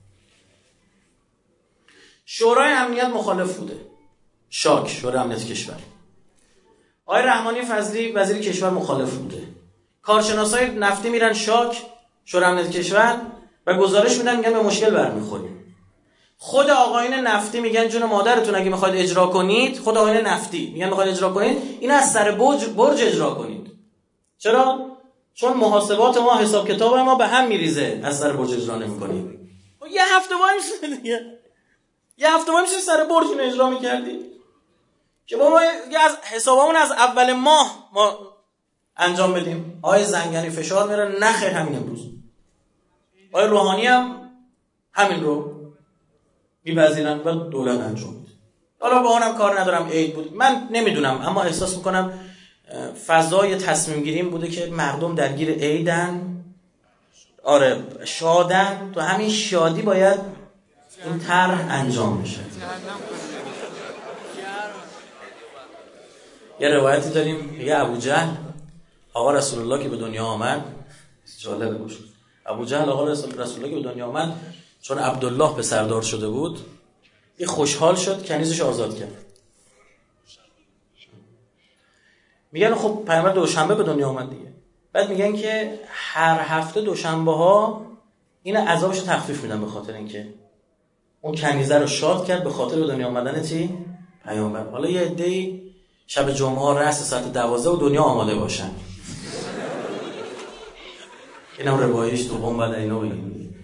شورای امنیت مخالف بوده. شاک شورای امنیت کشور. آقای رحمانی فضلی وزیر کشور مخالف بوده. کارشناسای نفتی میرن شاک شورای امنیت کشور و گزارش میدن، میگن به مشکل برمیخوریم. خود آقایون نفتی میگن جون مادرتون اگه میخواید اجرا کنید، خود آقایون نفتی میگن میخواید اجرا کنید، اینو از سر برج اجرا کنید. چرا؟ چون محاسبات ما، حساب کتاب ما به هم میریزه، از سر برج اجرا نمی‌کنیم. یه هفته وایس دیگه. یه هفته وایس سر برج اینو اجرا می‌کردی. که بابا از حسابمون از اول ماه ما انجام بدیم. آقای زنگنی فشار میاره، نه خیر همین امروز. آقای روحانی هم همین رو می‌پذیرن و دولت انجام میده. حالا با اونم کار ندارم، عید بود. من نمیدونم، اما احساس می‌کنم فضای تصمیم گیریم بوده که مردم درگیر عیدن، آره شادن، تو همین شادی باید این طرح انجام بشه. یه روایتی داریم، یه ابوجهل آقا رسول الله که به دنیا آمد، جالبه گوش، ابوجهل آقا رسول الله که به دنیا آمد چون عبدالله پسردار شده بود، یه خوشحال شد، کنیزش آزاد کرد. میگن خب پیامبر دوشنبه به دنیا اومد دیگه. بعد میگن که هر هفته دوشنبه ها این عذابش رو تخفیف میدن، به خاطر اینکه اون کنیزه رو شاد کرد به خاطر به دنیا اومدن پیامبر. حالا یه عده‌ای شب جمعه رأس ساعت 12 و دنیا آماده باشن. اینم روایش تو قم بعد اینو بگیم.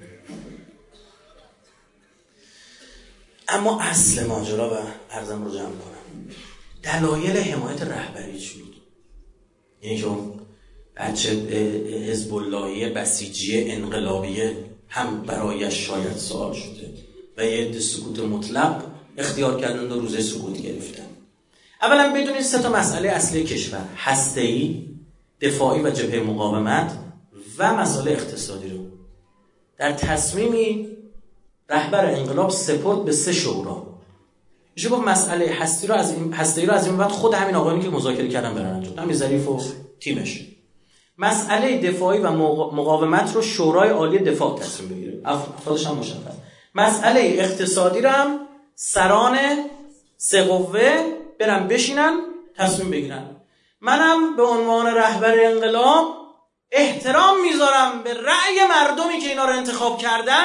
اما اصل ماجرا و عرضم رو جمع کنم، دلایل حمایت رهبری چی بود؟ یعنی که بچه حزب اللهی بسیجی انقلابیه هم برایش شاید سوال شده و یه عده سکوت مطلق اختیار کردن و روزه سکوت گرفتن. اولا بدونید 3 مسئله اصلی کشور، هسته‌ای، دفاعی و جبهه مقاومت و مسئله اقتصادی رو در تصمیمی رهبر انقلاب سپرد به 3 شورا. میشه گفت مسئله هسته‌ای رو از این بعد خود همین آقایانی که مذاکره کردن برن انجام، همین ظریف و تیمش. مسئله دفاعی و مقاومت رو شورای عالی دفاع تصمیم بگیره، افرادش هم مشخص. مسئله اقتصادی رو هم سران 3 قوه برن بشینن تصمیم بگیرن. منم به عنوان رهبر انقلاب احترام میذارم به رأی مردمی که اینا رو انتخاب کردن.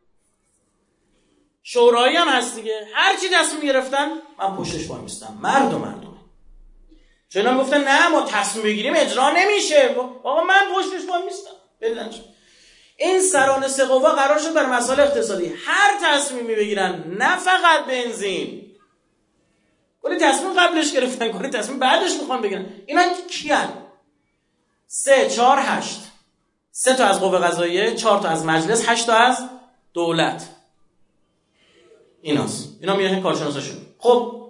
شورایی هم هست دیگه، هر چی تصمیم گرفتن من پشتش وای میستم. مردم چون هم گفتن نه ما تصمیم بگیریم اجرا نمیشه، آقا من پشتش وای میستم. بدونن این سران 3 قوه قرار شد بر مسائل اقتصادی هر تصمیمی بگیرن، نه فقط بنزین. کلی تصمیم قبلش گرفتن، کلی تصمیم بعدش میخوان بگیرن. اینا کیان؟ 3 4 8 3 تا از قوه قضاییه، 4 تا از مجلس، 8 تا از دولت. اینا میگن کارشناساشون. خب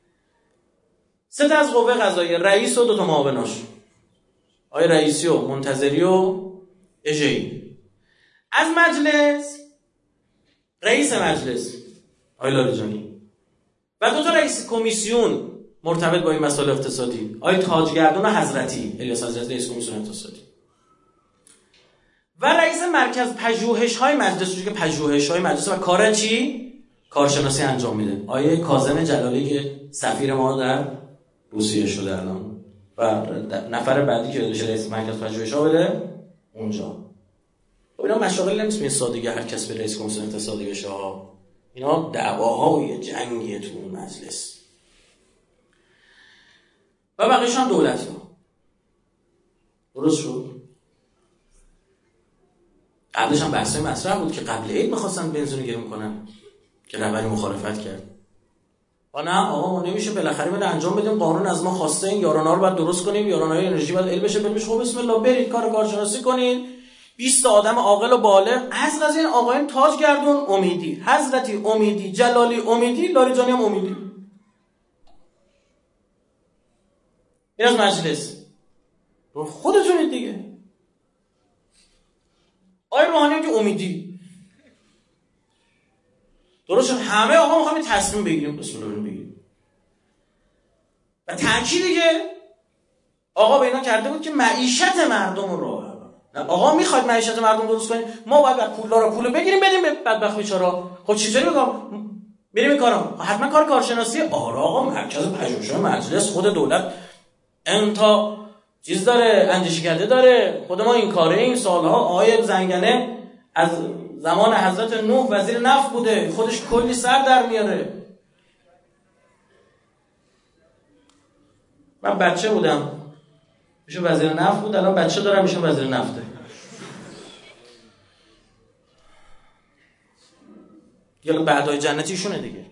3 تا از قوه قضاییه، رئیس و 2 تا معاوناش، آقای رئیسی و منتظری و اژه‌ای. از مجلس رئیس مجلس آقای لاریجانی و 2 تا رئیس کمیسیون مرتبط با این مسائل اقتصادی، آقای تاجگردون و حضرتی، الیاس حضرتی رئیس کمیسیون اقتصادی، و رئیس مرکز پژوهش‌های مجلس که پژوهش‌های مجلس و کار چی؟ کارشناسی انجام میده، آقای کاظم جلالی که سفیر ما در روسیه شده الان. و نفر بعدی که بشه رئیس مرکز پژوهش‌ها بره اونجا. خب اینا مشاغل نیست به سادگی هر کس به رئیس کمیسیون اقتصادی بشه ها. اینا دعواهای جنگیه تو اون مجلس. و بقیه‌ش هم دولت ها. درست شد؟ قبلش هم بحثای مطرح بود که قبل عید می‌خواستن بنزین رو گرون کنن که رهبری مخالفت کرد. و نه آقا ما نمیشه، بالاخره باید انجام بدیم، قانون از ما خواسته این یارانه‌ها رو باید درست کنیم، یارانه‌های انرژی باید ال بشه. خب بسم الله برید کارشناسی کنین. 20 آدم عاقل و بالغ از این آقایان تاج گردون امیدی، حضرتی امیدی، جلالی امیدی، لاریجانی هم امیدی. این از مجلس خودتونید دیگه. آقای روحانی که امیدی. درست شد همه آقا میخوایم تصمیم بگیریم، بسم الله بگیریم. و تأکیدی که آقا به اینا کرده بود که معیشت مردم رو راه آقا میخواید معیشت مردم درست کنید، ما باید پولا رو پول بگیریم بدیم به بدبخت بیچارا. خب چجوری بگم میریم این کارا؟ حتما کار کارشناسی. آره آقا مرکز پژوهش‌های مجلس خود دولت انتا چیز داره، اندیشکده داره، خود ما این کاره این سالها. آقای زنگنه از زمان حضرت نوح وزیر نفت بوده، خودش کلی سر در میاره. من بچه بودم میشه وزیر نفت بود، الان بچه دارم میشه وزیر نفته. یا بعدای جنتیشونه دیگه.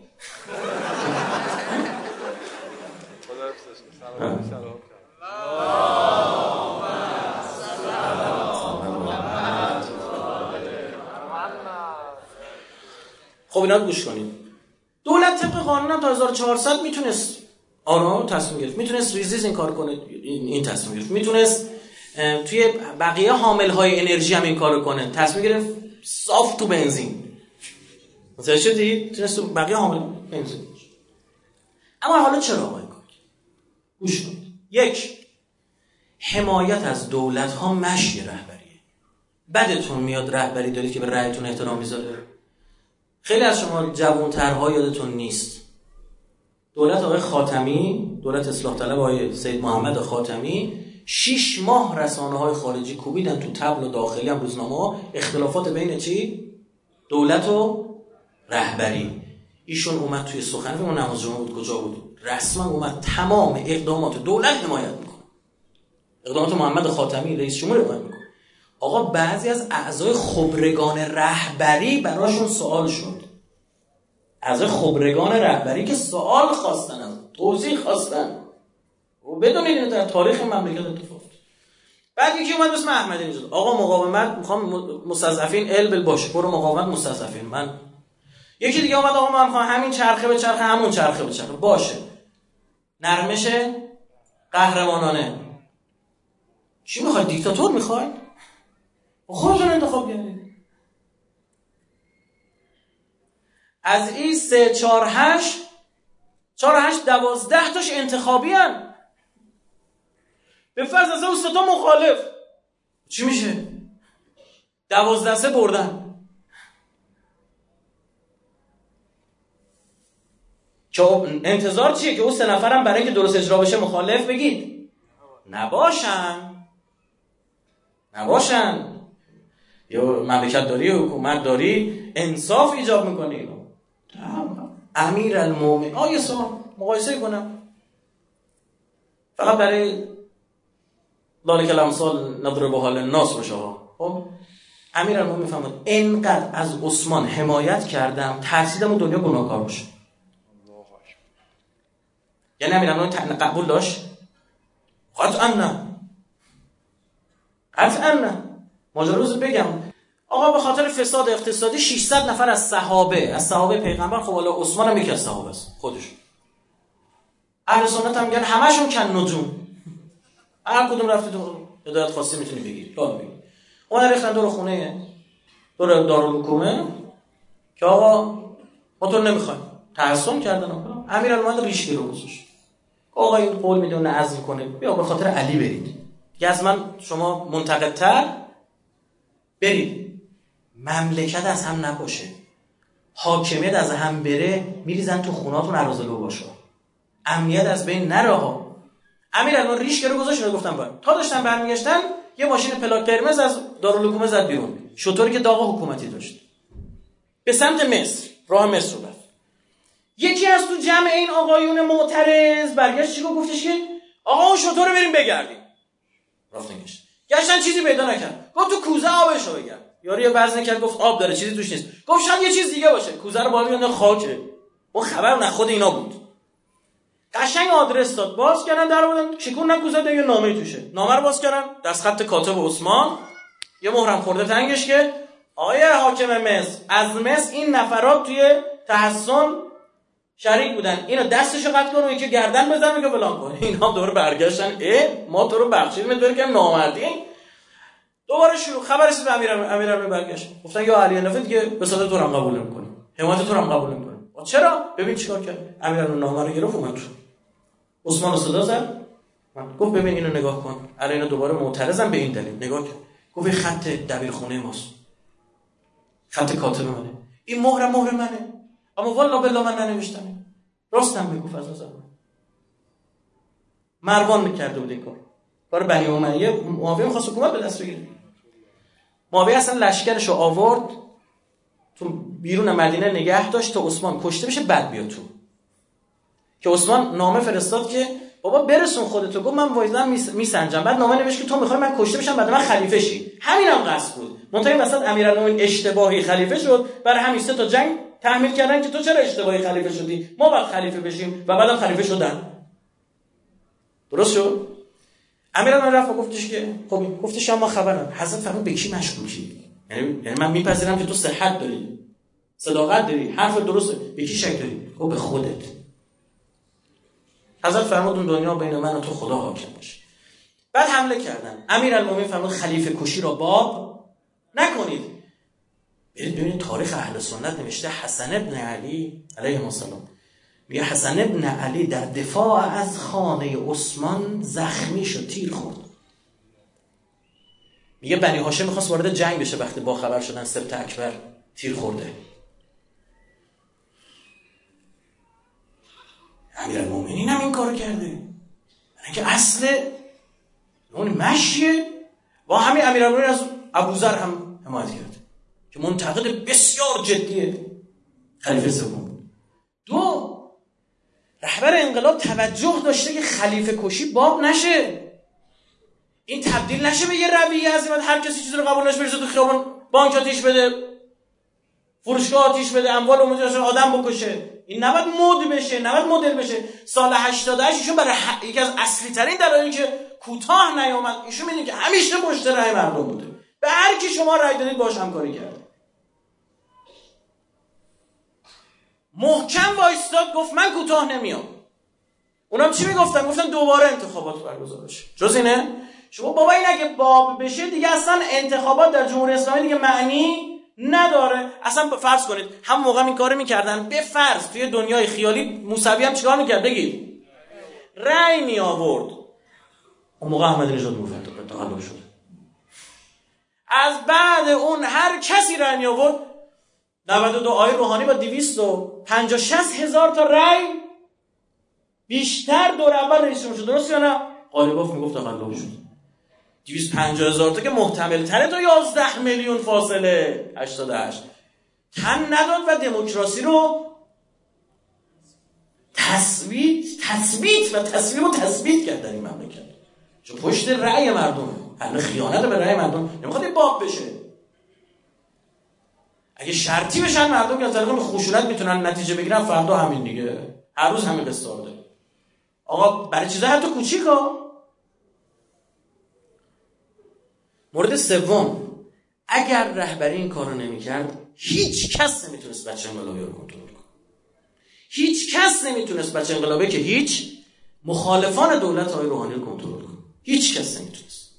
خب اینا رو گوش کنید. دولت طبق قانون هم تا 1400 میتونست آنها تصمیم گرفت، میتونست ریزیز این کار کنه، این تصمیم گرفت، میتونست توی بقیه حامل‌های انرژی هم این کارو کنه، تصمیم گرفت صاف تو بنزین. مثلا شدید میتونست تو بقیه حامل بنزین. اما حالا چرا آقای کار؟ گوش کنید. یک، حمایت از دولت‌ها مشی رهبریه. بدتون میاد رهبری دارید که به رأیتون احترام میذاره. خیلی از شما جوان‌ترها یادتون نیست. دولت آقای خاتمی، دولت اصلاح طلب آقای سید محمد خاتمی 6 ماه رسانه‌های خارجی کوبیدن تو تبل و داخلی هم روزنامه اختلافات بین چی؟ دولت و رهبری. ایشون اومد توی سخن فکر کنم نماز جمعه بود کجا بود، رسما اومد تمام اقدامات دولت حمایت میکنه، اقدامات محمد خاتمی رئیس جمهور حمایت میکنه. آقا بعضی از اعضای خبرگان رهبری براشون سوال شد، اعضای خبرگان رهبری که سوال خواستن، از توضیح خواستن و بدونید اینو در تاریخ مملکت اتفاق افتاد. بعد یکی اومد اسم احمدی نژاد، آقا مقاومت میخوام مستضعفین ال باشه، برو مقاومت مستضعفین. من یکی دیگه اومد آقا من میخوام همین چرخه به چرخه، همون چرخه به چرخه باشه، نرمش قهرمانانه. چی میخواید؟ دیکتاتور میخواید؟ خودتون انتخاب کردید. از این 3 4 8 12 تاش انتخابی هن. به فرض از اون 3 تا مخالف چی میشه؟ 12 بردن. که انتظار چیه؟ که اون 3 نفرم برای اینکه درست اجرا بشه مخالف بگید نباشن. یا مملکت داری، حکومت داری، انصاف ایجاب میکنه. اینو امیرالمومنین آیه سوال مقایسه کنم فقط برای ذالک الامثال نضربها للناس باشه. خب امیرالمومنین میفهمد اینقدر از عثمان حمایت کردم ترسیدم اون دنیا گناهکار باشه. یعنی امیرالمومنین قبول داشت؟ قطعا نه. ماجراز بگم آقا به خاطر فساد اقتصادی 600 نفر از صحابه پیغمبر، خب حالا عثمان هم یکی از صحابه است خودش، اهل سنت هم میگن همشون کن نجوم، هر کدوم رفته تو هدایت خاصی میتونی بگیری. اون ریختن دور خونه دور دارالحکومه که آقا ما تو نمیخوایم، تحصن کردن. امیرالمومنین ریشکی رو گذاشت، آقا این قول میده و عزل کنه، بیا به خاطر علی برید دیگه، از من شما منتقدتر برید، مملکت از هم نباشه، حاکمیت از هم بره، میریزن تو خوناتون عراضلو باشه، امنیت از بین نره ها. امیرالمومنین ریش رو گذاشت رو گفتم باید. تا داشتن برمیگشتن یه ماشین پلاک قرمز از دارالحکومه زد بیرون، شطوری که داغ حکومتی داشت، به سمت مصر، راه مصر رو رفت. یکی از تو جمع این آقایون معترض برگشت چی گفتش که آقا اون شطور رو بریم بگردیم. رفتنش گشتن چیزی پیدا نکرد، گفت تو کوزه آبش رو بگرد. یاری یه وزن کرد گفت آب داره چیزی توش نیست، گفت شاید یه چیز دیگه باشه. کوزه رو بالا میوندن خاکه، اون خبر نه خود اینا بود. قشنگ آدرس داد، باز کردن در آوردن، شکوندن کوزه ده یه نامه توشه. نامه رو باز کردن، دست خط کاتب عثمان، یه مهرم خورده تنگش که آیه حاکم مصر، از مصر این نفرات توی تحصن شریک بودن، اینو دستشو قطع کن و یکی گردن بزن و فلان کن. اینا دوباره برگشتن ما تو رو بخشیدیم، میدونی که نامردی. دوباره شروع خبر رسید به امیرالمومنین برگشت، گفتن یا علی نفت دیگه به صدا تو رو هم قبول نمی‌کنیم، حمایت تو رو هم قبول نمی‌کنیم. چرا؟ ببین چیکار کرد. امیرالمومنین نامه رو گرفت اومد، عثمان رو صدا زد، گفت ببین اینو نگاه کن. الان اینا دوباره معترضن به این دلیل. نگاه کن، گفت این خط دبیرخونه ماست، خط کاتب منه، این مهر منه، اما والله بالله من ننوشتم. راستم میگفت از نظر من. مروان میکرده بود این کار. برای بنی امیه معاویه می‌خواست حکومت به دست بگیره. معاویه اصلا لشکرشو آورد تو بیرون مدینه نگه داشت تا عثمان کشته بشه بعد بیاد تو. که عثمان نامه فرستاد که بابا برسون خودتو، گفت من وایزم میسنجم. بعد نامه نوشت که تو میخوای من کشته بشم بعد من خلیفه شی. همینم قصد بود. منتهی وسط امیرالمومنین اشتباهی خلیفه شد، برای همین سه تا جنگ تحمیل کردن که تو چرا اشتباهی خلیفه شدی، ما باید خلیفه بشیم و بعدم خلیفه شدن. درست شد؟ امیرالمومنین رفت و گفتش که خب گفتش ما خبرم حضرت فرمود به کی مشکوکی، یعنی من میپذیرم که تو صحت داری، صداقت داری، حرف درسته، به کی شک داری؟ گفت به خودت. حضرت فرمود اون دنیا بین من و تو خدا حاکم باشه. بعد حمله کردن. امیرالمومنین فرمود خلیفه کشی را باب نکنید. برید ببینید تاریخ اهل سنت نوشته حسن ابن علی علیه السلام میگه حسن ابن علی در دفاع از خانه عثمان زخمی شد، تیر خورد. میگه بنی هاشم میخواست وارد جنگ بشه، وقتی با خبر شدن سبت اکبر تیر خورده. امیرالمومنین هم این کارو کرده، اینکه اصل اون مشیه. با همین امیرالمومنین از ابوذر هم حمایت کرد که منتقد بسیار جدیه، خلیفه سوم. دو، رهبر انقلاب توجه داشته که خلیفه کشی باب نشه، این تبدیل نشه به یه رویه از این هر کسی چیزی رو قبول نشه بریزه تو خیابون، بانک آتیش بده، فروشگاه آتیش بده، اموال عمومی آدم بکشه. این نباید مد بشه، نباید مدل بشه. سال 88 ایشون برای یکی از اصلی ترین دلایلی که کوتاه نیامد، ایشون میگه که همیشه پشت رای مردم بوده، به هر کی شما رای دادید باهاش همکاری کرد. محکم وایستاد، گفت من کوتاه نمیام. اونام چی میگفتن؟ گفتن دوباره انتخابات برگزار بشه. جز اینه شما بابا این اگه باب بشه دیگه اصلا انتخابات در جمهوری اسلامی دیگه معنی نداره. اصلا فرض کنید هم موقع این کارو میکردن، به فرض توی دنیای خیالی موسوی هم چیکار میکرد؟ بگید رأی می آورد. اون موقع احمدی نژاد مفتقد شد. از بعد اون هر کسی رأی می آورد 92 آقای روحانی با 250-60 هزار تا رأی بیشتر دور اول رئیس جمهور شد. درست یا نه؟ قالیباف میگفت تقلب شد. 250,000 تا که محتمل تره تا 11 میلیون فاصله 88 تن نداد و دموکراسی رو تثبیت کرد در این مملکت. چون پشت رأی مردم، حل خیانت به رأی مردم نمیخواد این باب بشه. اگه شرطی بشن مردم که از طریق خشونت میتونن نتیجه بگیرن، فردا همین دیگه، هر روز همین قصه داره. آقا برای چیزا حتی کوچیکا. مورد سوم، اگر رهبری این کارو نمی‌کرد، هیچ کس نمیتونست بچه انقلابی رو کنترل کنه. هیچ کس نمیتونست بچه انقلابی که هیچ مخالفان دولت آقای روحانی رو کنترل کنه. هیچ کس نمیتونست.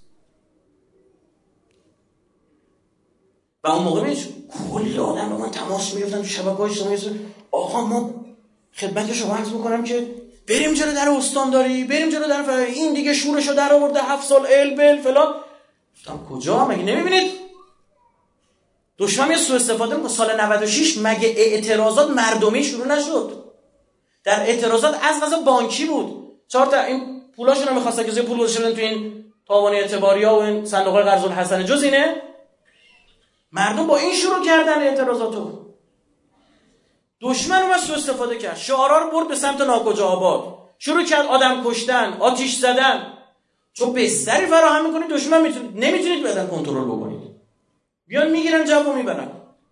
و اون موقع کلی آدم با من تماس می‌گرفتن تو شبکه‌های اجتماعی، آقا ما خدمت شما عرض می‌کنم که بریم جلو در استانداری، بریم جلو در این دیگه شورشو در آورده 7 سال البل فلان. گفتم کجا؟ مگه نمی‌بینید؟ دشمن سوء استفاده می‌کنه. سال 96 مگه اعتراضات مردمی شروع نشد؟ در اعتراضات از قضا بانکی بود. 4 تا این پولاشون رو می‌خواستن که پول گذاشتن تو این تاوان اعتباری‌ها و این صندوق قرض الحسن جز اینه. مردم با این شروع کردن اعتراضاتو. دشمن اومد سوء استفاده کرد، شعارا رو برد به سمت ناکجا آباد، شروع کرد آدم کشتن، آتش زدن. چون بستری فراهم می‌کنید دشمن نمیتونید بدن کنترل بکنید، بیان میگیرن جواب میبرن.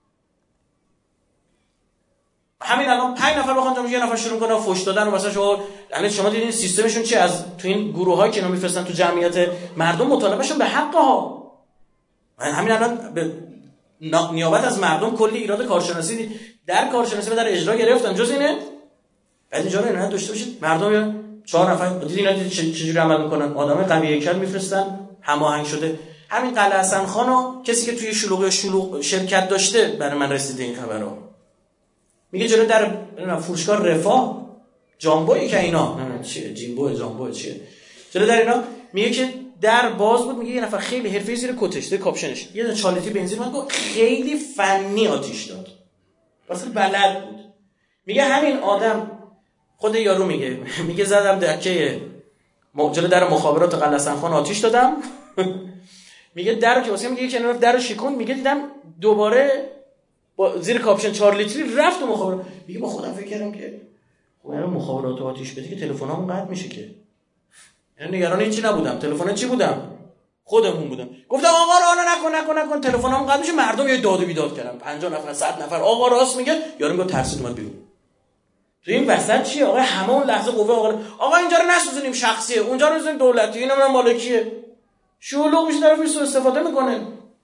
همین الان 5 نفر بخوان جمع یه نفر شروع کنه فحش دادن و مثلا شما دیدین سیستمشون چی، از تو این گروه‌هایی که اینا میفرستن تو جمعیت مردم مطالبهشون به حق ها. من همین الان به نیابت از مردم کلی ایراد کارشناسی در کارشناسی و در اجرا گرفتم، جز اینه. بعد اینجا رو اینا داشته باشید مردم یا 4 نفر دیدین اینا چجوری عمل میکنن، آدمای قوی هیکل میفرستن هماهنگ شده. همین قلعه حسن خانو کسی که توی شلوغ شرکت داشته برای من رسیده این خبرها، میگه جلو در فروشگاه رفاه جامبویی که اینا چیه جیمبو جامبو چیه جلو در اینا، میگه که در باز بود. میگه یه نفر خیلی حرفه‌ای زیر کتش زیر کاپشنش یه 4 لیتر بنزین من گفت خیلی فنی آتیش داد، اصلا بلد بود. میگه همین آدم خود یارو میگه زدم دکه جلو در مخابرات قلعه حسن خان آتیش دادم. میگه درو که واسه میگه کنار درو شکوند، میگه دیدم دوباره با زیر کاپشن 4 لیتری رفت و مخابرات. میگه با خودم فکر کردم که خب اگه مخابرات آتیش بده که تلفنامون قطع میشه که. یعنی نگران هیچی نبودم. تلفن چی بودم؟ خودمون بودم. گفتم آقا راه نکن تلفنامون قطع میشه. مردم یه داد و بیداد کردن، 50 نفر 100 نفر آقا راست میگه. یارو میگه ترسید اومد بیرون. تو این وسط چیه آقا؟ همه اون لحظه قوه آقا اینجا رو نسوزونیم شخصیه، اونجا رو بزنیم دولتی، اینا من مالکیه. شلوغ میشه، طرف سوء استفاده میکنه.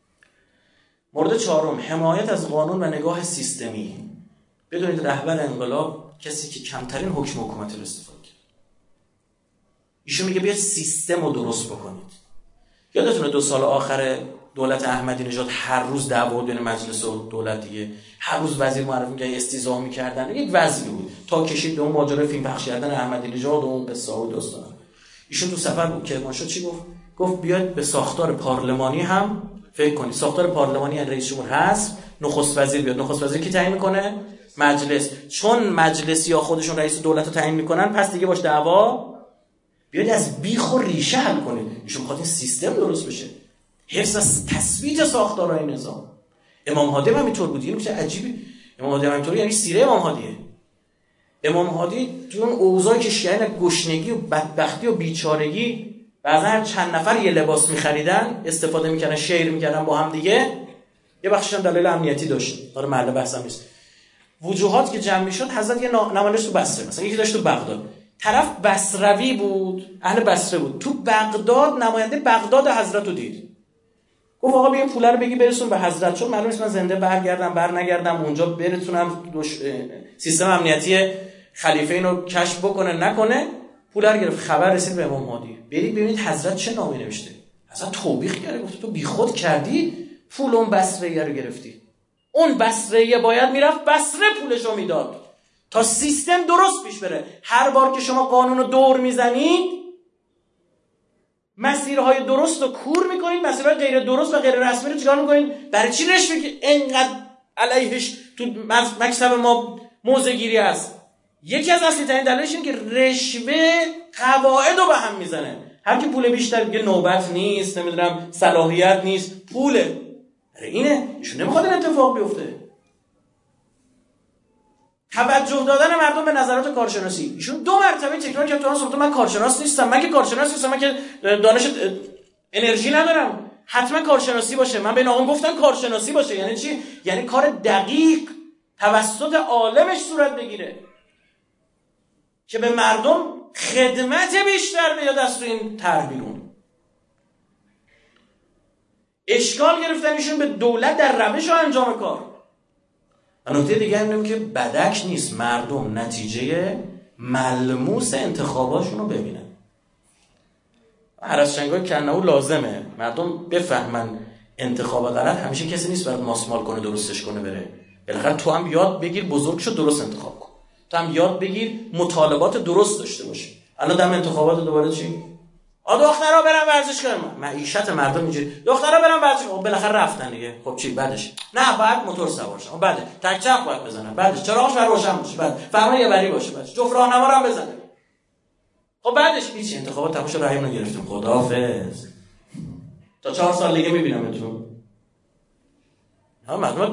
مورد 4 حمایت از قانون و نگاه سیستمی. بدونید رهبر انقلاب کسی که کمترین حکم حکومت رو استفاده کرد. ایشون میگه بیاید سیستم رو درست بکنید. یادتونه 2 سال آخر دولت احمدی نژاد هر روز دعوا بین مجلس و دولت دیگه، هر روز وزیر معرفی می‌کرد استیضاح می‌کردن، یک وضعی بود تا کشید به اون ماجرای فیلم پخش کردن احمدی نژاد و اون قصه و داستان. ایشون تو سفر بود کرمانشاه چی گفت بیاید به ساختار پارلمانی هم فکر کنید. ساختار پارلمانی رئیس جمهور هست، نخست وزیر بیاد. نخست وزیر کی تعیین میکنه؟ مجلس. چون مجلسی‌ها خودشون رئیس دولت رو تعیین میکنن پس دیگه باش دعوا. بیاید از بیخ و ریشه حل کنید. ایشون میخواد این سیستم درست بشه، حفظ از تثبیت ساختارهای نظام. امام هادی هم اینطور بود. این چه عجیبه، امام هادی هم اینطوری، یعنی سیره امام هادیه. امام هادی تو اون اوضاعی که شیعیان گشنگی و بدبختی و بیچارگی بعضا هر چند نفر یه لباس می‌خریدن، استفاده می‌کردن، شیر می‌کردن با هم دیگه، یه بخشش هم دلایل امنیتی داشت. داره محل بحثم نیست. وجوهات که جمع می‌شد، حضرت یه نمایش تو بصره، مثلا یکی داشت تو بغداد، طرف بصروی بود، اهل بصره بود، تو بغداد نماینده بغداد حضرت رو دید. گفت آقا بیا پول رو بگی برسون به حضرت، چون معلومه من زنده برنگردم اونجا برسونم سیستم امنیتی خلیفه اینو کشف بکنه نکنه. پول رو گرفت. خبر رسید به امام هادی، برید ببینید حضرت چه نامه نوشته. اصلا توبیخ کرده، گفت تو بیخود کردی، پول اون بصره رو گرفتی. اون بصره باید میرفت بصره پولشو میداد تا سیستم درست پیش بره. هر بار که شما قانون رو دور میزنید، مسیرهای درست رو کور میکنید، مسیرهای غیر درست و غیر رسمی رو چیکار میکنید؟ برای چی رشوه که اینقدر علیهش تو مکتب ما موضع گیری است؟ یکی از اصلی ترین دلایلش اینه که رشوه قواعد رو به هم میزنه. هر کی پول بیشتر میگه نوبت نیست، نمیدونم صلاحیت نیست، پوله. اینه ایشون نمیخواد این اتفاق بیفته. توجه دادن مردم به نظرات کارشناسی. ایشون 2 مرتبه تکرار کرد تو صحبت من کارشناس نیستم. من که کارشناس نیستم، من که دانش انرژی ندارم. حتما کارشناسی باشه. من به این آقا گفتم کارشناسی باشه. یعنی چی؟ یعنی کار دقیق توسط عالمش صورت بگیره که به مردم خدمت بیشتر بیاد از تو این طرح بیرون. اشکال گرفتنشون به دولت در روش و انجام کار. نکته دیگه اینه که بدک نیست مردم نتیجه ملموس انتخاباشون رو ببینن. هر از شنگای کنهو لازمه مردم بفهمن انتخاب غلط همیشه کسی نیست برات ماسمال کنه درستش کنه بره. بالاخره تو هم یاد بگیر بزرگ شو درست انتخاب کن. تو هم یاد بگیر مطالبات درست داشته باشی. الان دم انتخابات دوباره چی؟ دخترها برن ورزش کنن. معیشت مردم اینجوری. دخترها برن ورزش کنن. بالاخره رفتن دیگه. خب چی بعدش؟ نه بعد موتور سوار شن. بعد تک چرخ باید بزنن. بعدش چراغش روشن باشه. بعد فرمان یه بری باشه. بعد جفت راهنما رو هم بزنه. خب بعدش هیچ انتخابات تموم شد، رأیمون رو گرفتیم، خداحافظ، تا 4 سال دیگه میبینمتون. ها مردم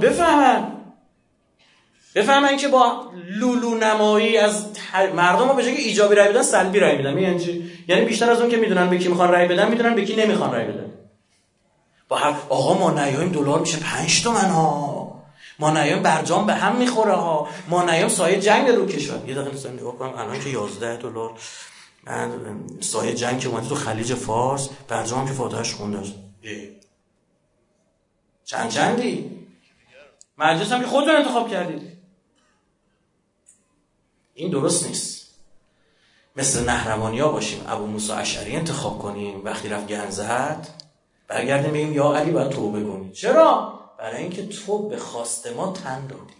بفهمن که با لولو نمایی از مردم ها به جای که ایجابی رأی بدن سلبی رأی میدن. یعنی بیشتر از اون که میدونن به کی میخوان رأی بدن میدونن به کی نمیخوان رأی بدن. با هر آقا ما نیاییم دلار میشه 5 تومن ها، ما نیاییم برجام به هم میخوره ها، ما نیاییم سایه جنگ رو کشور. یه دقیقه نگاه کنم الان که 11 دلار سایه جنگ که اومده تو خلیج فارس، برجام که فاتحش خونده چندی مجلس هم که خودتون انتخاب کردید. این درست نیست. مثل نهروانیا باشیم، ابو موسی اشعری انتخاب کنیم، وقتی رفت گند زد برگردیم بگیم یا علی باید توبه کنی. چرا؟ برای اینکه تو به خواست ما تن دادی.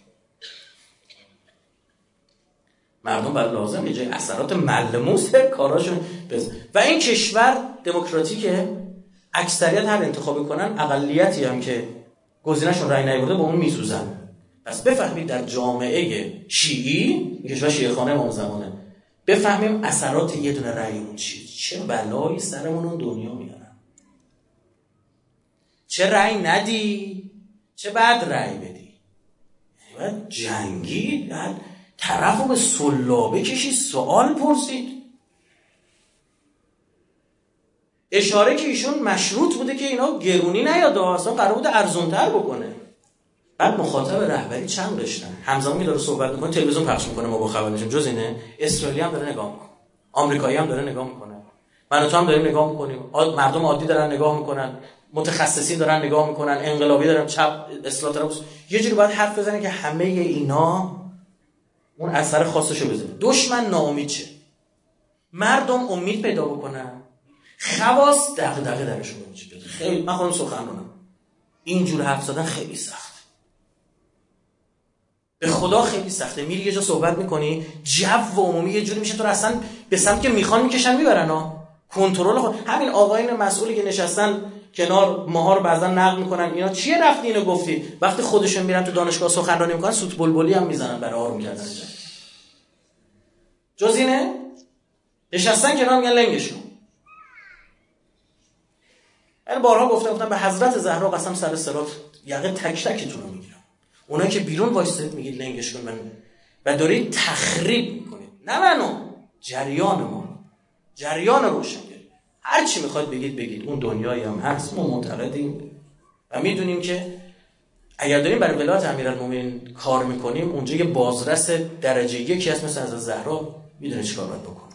مردم برای لازم یه جای اثرات ملموس کاراشون بزن. و این کشور دموکراتیکه، اکثریت هر انتخابی کنن، اقلیتی هم که گزینه‌شون رأی نیاورده با اون میسوزن. پس بفهمید در جامعه شیعی، کشور شیعه خانه امام زمانه، بفهمیم اثرات یه دونه رأیمون چیه، چه بلایی سرمون اون دنیا میارن. چه رأی ندی، چه بعد رأی بدی. یعنی باید جنگی، باید طرف رو به سلابه کشید، سوال پرسید. اشاره که ایشون مشروط بوده که اینا گرونی نیاد، اصلا قرار بوده ارزونتر بکنه. بعد مخاطب رهبری چند داشتن، همزمان که داره صحبت میکنه تلویزیون پخش میکنه، ما با خبر میشیم. جز اینه اسرائیلی هم داره نگاه میکنه، آمریکایی هم داره نگاه میکنه، من و تو هم داریم نگاه میکنیم، مردم عادی دارن نگاه میکنن، متخصصین دارن نگاه میکنن، انقلابی دارن، چپ اصلاح طلب. یه جوری باید حرف بزنه که همه اینا اون اثر خاصشو بزنه. دشمن ناامید شه، مردم امید پیدا بکنن، خواص دغدغه درشون بشه. خیلی من خودم سخنرانم، اینجور حرف زدن خیلی سخته، به خدا خیلی سخته. میری یه جا صحبت میکنی، جو عمومی یه جوری میشه تو اصلا به سمت که میخوان میکشن میبرن ها. کنترل خود. همین آقایون مسئولی که نشستن کنار ماها رو بعضا نقد میکنن، اینا چیه رفتی اینو گفتی؟ وقتی خودشون میرن تو دانشگاه سخنرانی میکنن سوت بلبلی هم میزنن برای آروم کردن. جز اینه نشستن کنار میگن لنگشون. یعنی بارها گفتم به حضرت زهرا قسم سر صراط یقه تک تکتون رو میگیرم. اونایی که بیرون وایسید میگید لنگش کن من و دارید تخریب میکنید، نه منو، جریان روشنگری. هر چی میخواد بگید، اون دنیایی هم هست، ما معتقدیم و میدونیم که اگر داریم برای ولایت امیرالمومنین کار میکنیم، اونجا یه بازرس درجه یکی هست مثل حضرت زهرا، میدونه چیکار باید بکنه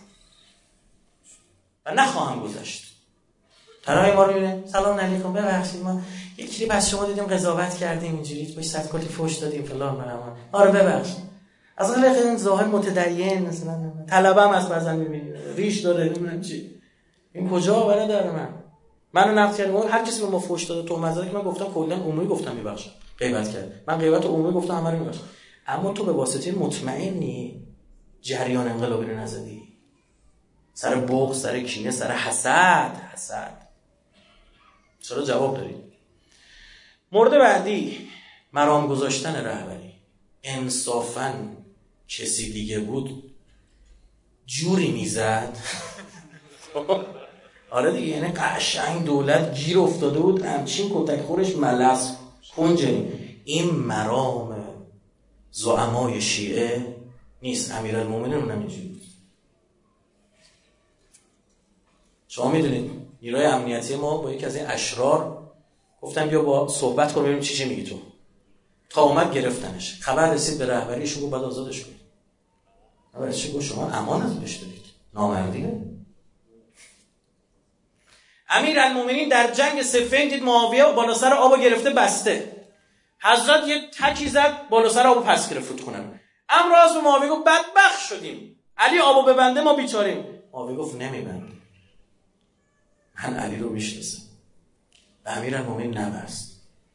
و نخواهم گذشت. طرف ما رو میبینه سلام علیکم، ببخشید ما یک کلیپ از شما دیدیم قضاوت کردیم، اینجوری باش صد کلی فوش دادیم فلان برام. آره ببخشید. اصلا خیلی ظاهر متدین مثلا طلبم از بعضن میبینی ریش داره نمیدونم چی. این کجا برادر منو نقد کرد. هر کسی به ما فوش داده تو مزاده که من گفتم کلا عمومی گفتم میبخشم. غیبت کرد. من غیبت عمومی گفتم همه رو میبخشم. اما تو به واسطه مطمئنی جریان انقلابی رو نزدی. سر بغض، سر کینه، سر حسد. چرا جواب دارید؟ مورد بعدی مرام گذاشتن رهبری. انصافاً کسی دیگه بود جوری میزد. آره دیگه، یعنی قشنگ دولت گیر افتاده بود، همچین کتک خورش ملس کنجری. این مرام زعمای شیعه نیست. امیرالمومنین اونم اینجوری بود. شما میدونید نیروی امنیتی ما با یکی از این اشرار گفتم بیا با صحبت کنیم ببینیم چی میگی تو. تا اومد گرفتنش. خبر رسید به رهبریشون گفت بعد آزادش کنید. خبرش گفت شما امانت بهش دادید. نامردیه. امیرالمومنین در جنگ صفین دید معاویه بالا سر آبو گرفته بسته. حضرت یه تکی زد بالا سر آبو پس گرفت رودخونه. امراض به معاویه گفت بدبخت شدیم. علی آبو ببنده ما بیچاریم. معاویه گفت نمیبنده. من علی رو میشناسم. امیرالمومنین نبست.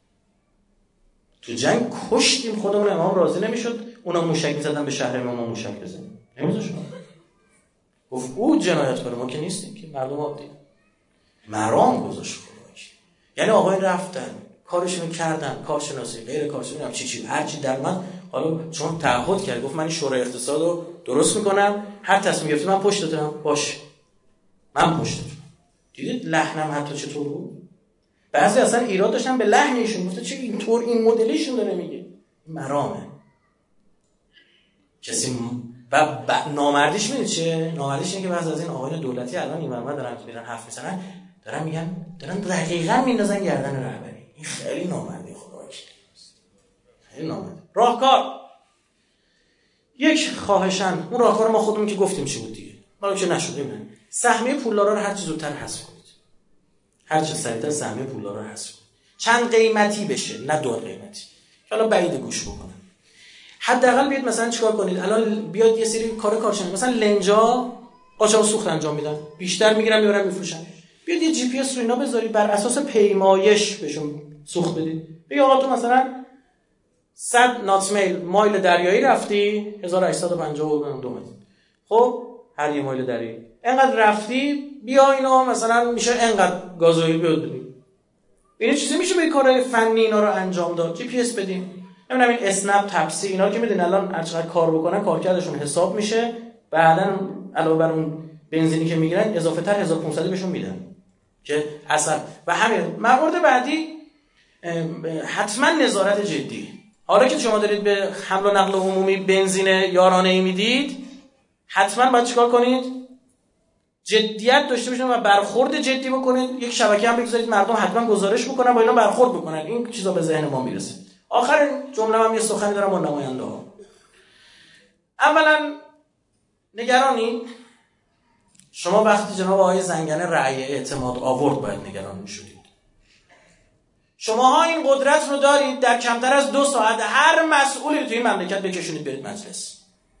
تو جنگ کشتیم خودمون، امام راضی نمیشد اونا موشک میزدن به شهر امام موشک بزنیم. نمیذاشت. گفت او جنایت کنه، ما که نیستیم که مردم عادی. مرام گذاشت خداش. یعنی آقای رفتن کارشون کردن، کارشناسی غیر کارشناسی چی هر چی در من، حالا چون تعهد کرد گفت من این شورای اقتصاد رو درست میکنم، هر تصمیم گرفتی من پشت دادم، باش من پشتتون. دیدید لحنم حتی چطور بود؟ بعضی اصلا ایراد داشتن به لحن ایشون، گفته چه اینطور این مدلیشون داره میگه. مرامه. کسی و نامردیش میدید چه؟ نامردیش اینه که بعضی از این آقایان دولتی الان این ورما دارن که میرن حرف میزنن، دارن میگن دارن دقیقاً میندازن گردن رهبری. این خیلی نامردی خدا وکیل. خیلی نامردی. راهکار. یک خواهشاً اون راهکار ما خودمون که گفتیم چی بود دیگه. حالا که نشدیم. سهمیه پولدارا رو هر چه زودتر حذف کنید. هر چه سریعتر سهمیه پولدارا رو حذف کنید. چند قیمتی بشه، نه دو قیمتی. حالا بعید گوش بکنه. حداقل بیاید مثلا چیکار کنید؟ الان بیاد یه سری کارشن، مثلا لنجا قاچاق سوخت انجام میدن، بیشتر میگیرن میبرن میفروشن. بیاد یه جی پی اس رو اینا بذارید، بر اساس پیمایش بهشون سوخت بدید. بگی آقا تو مثلا 100 نات مایل دریایی رفتی 1852 متر. خب هر یه مایل دریایی اینقدر رفتی، بیا اینا مثلا میشه اینقدر گازوئیل بیاد بدید. این چیزی میشه به کارهای فنی اینا رو انجام داد. جی پی اس بدیم. نمیدونم این اسنپ تپسی اینا که میدین الان هر چقدر کار بکنن کارکردشون حساب میشه، بعدن علاوه بر اون بنزینی که میگیرن اضافه تر 1500 بهشون میدن که اصلا. و همین مورد بعدی حتما نظارت جدی. حالا که شما دارید به حمل و نقل عمومی بنزین یارانه‌ای میدید، حتما باید چیکار کنید؟ جدیت داشته باشید و برخورد جدی بکنید. یک شبکه هم بگذارید مردم حتما گزارش بکنن، با اینا برخورد بکنن. این چیزا به ذهن ما میرسه. آخر جمله من یه سخنی دارم با نماینده ها. اولا نگرانی شما وقتی جناب آقای زنگنه رأی اعتماد آورد باید نگران میشدید. شماها این قدرت رو دارید در کمتر از 2 ساعت هر مسئولی رو تو این مملکت بکشونید برید مجلس.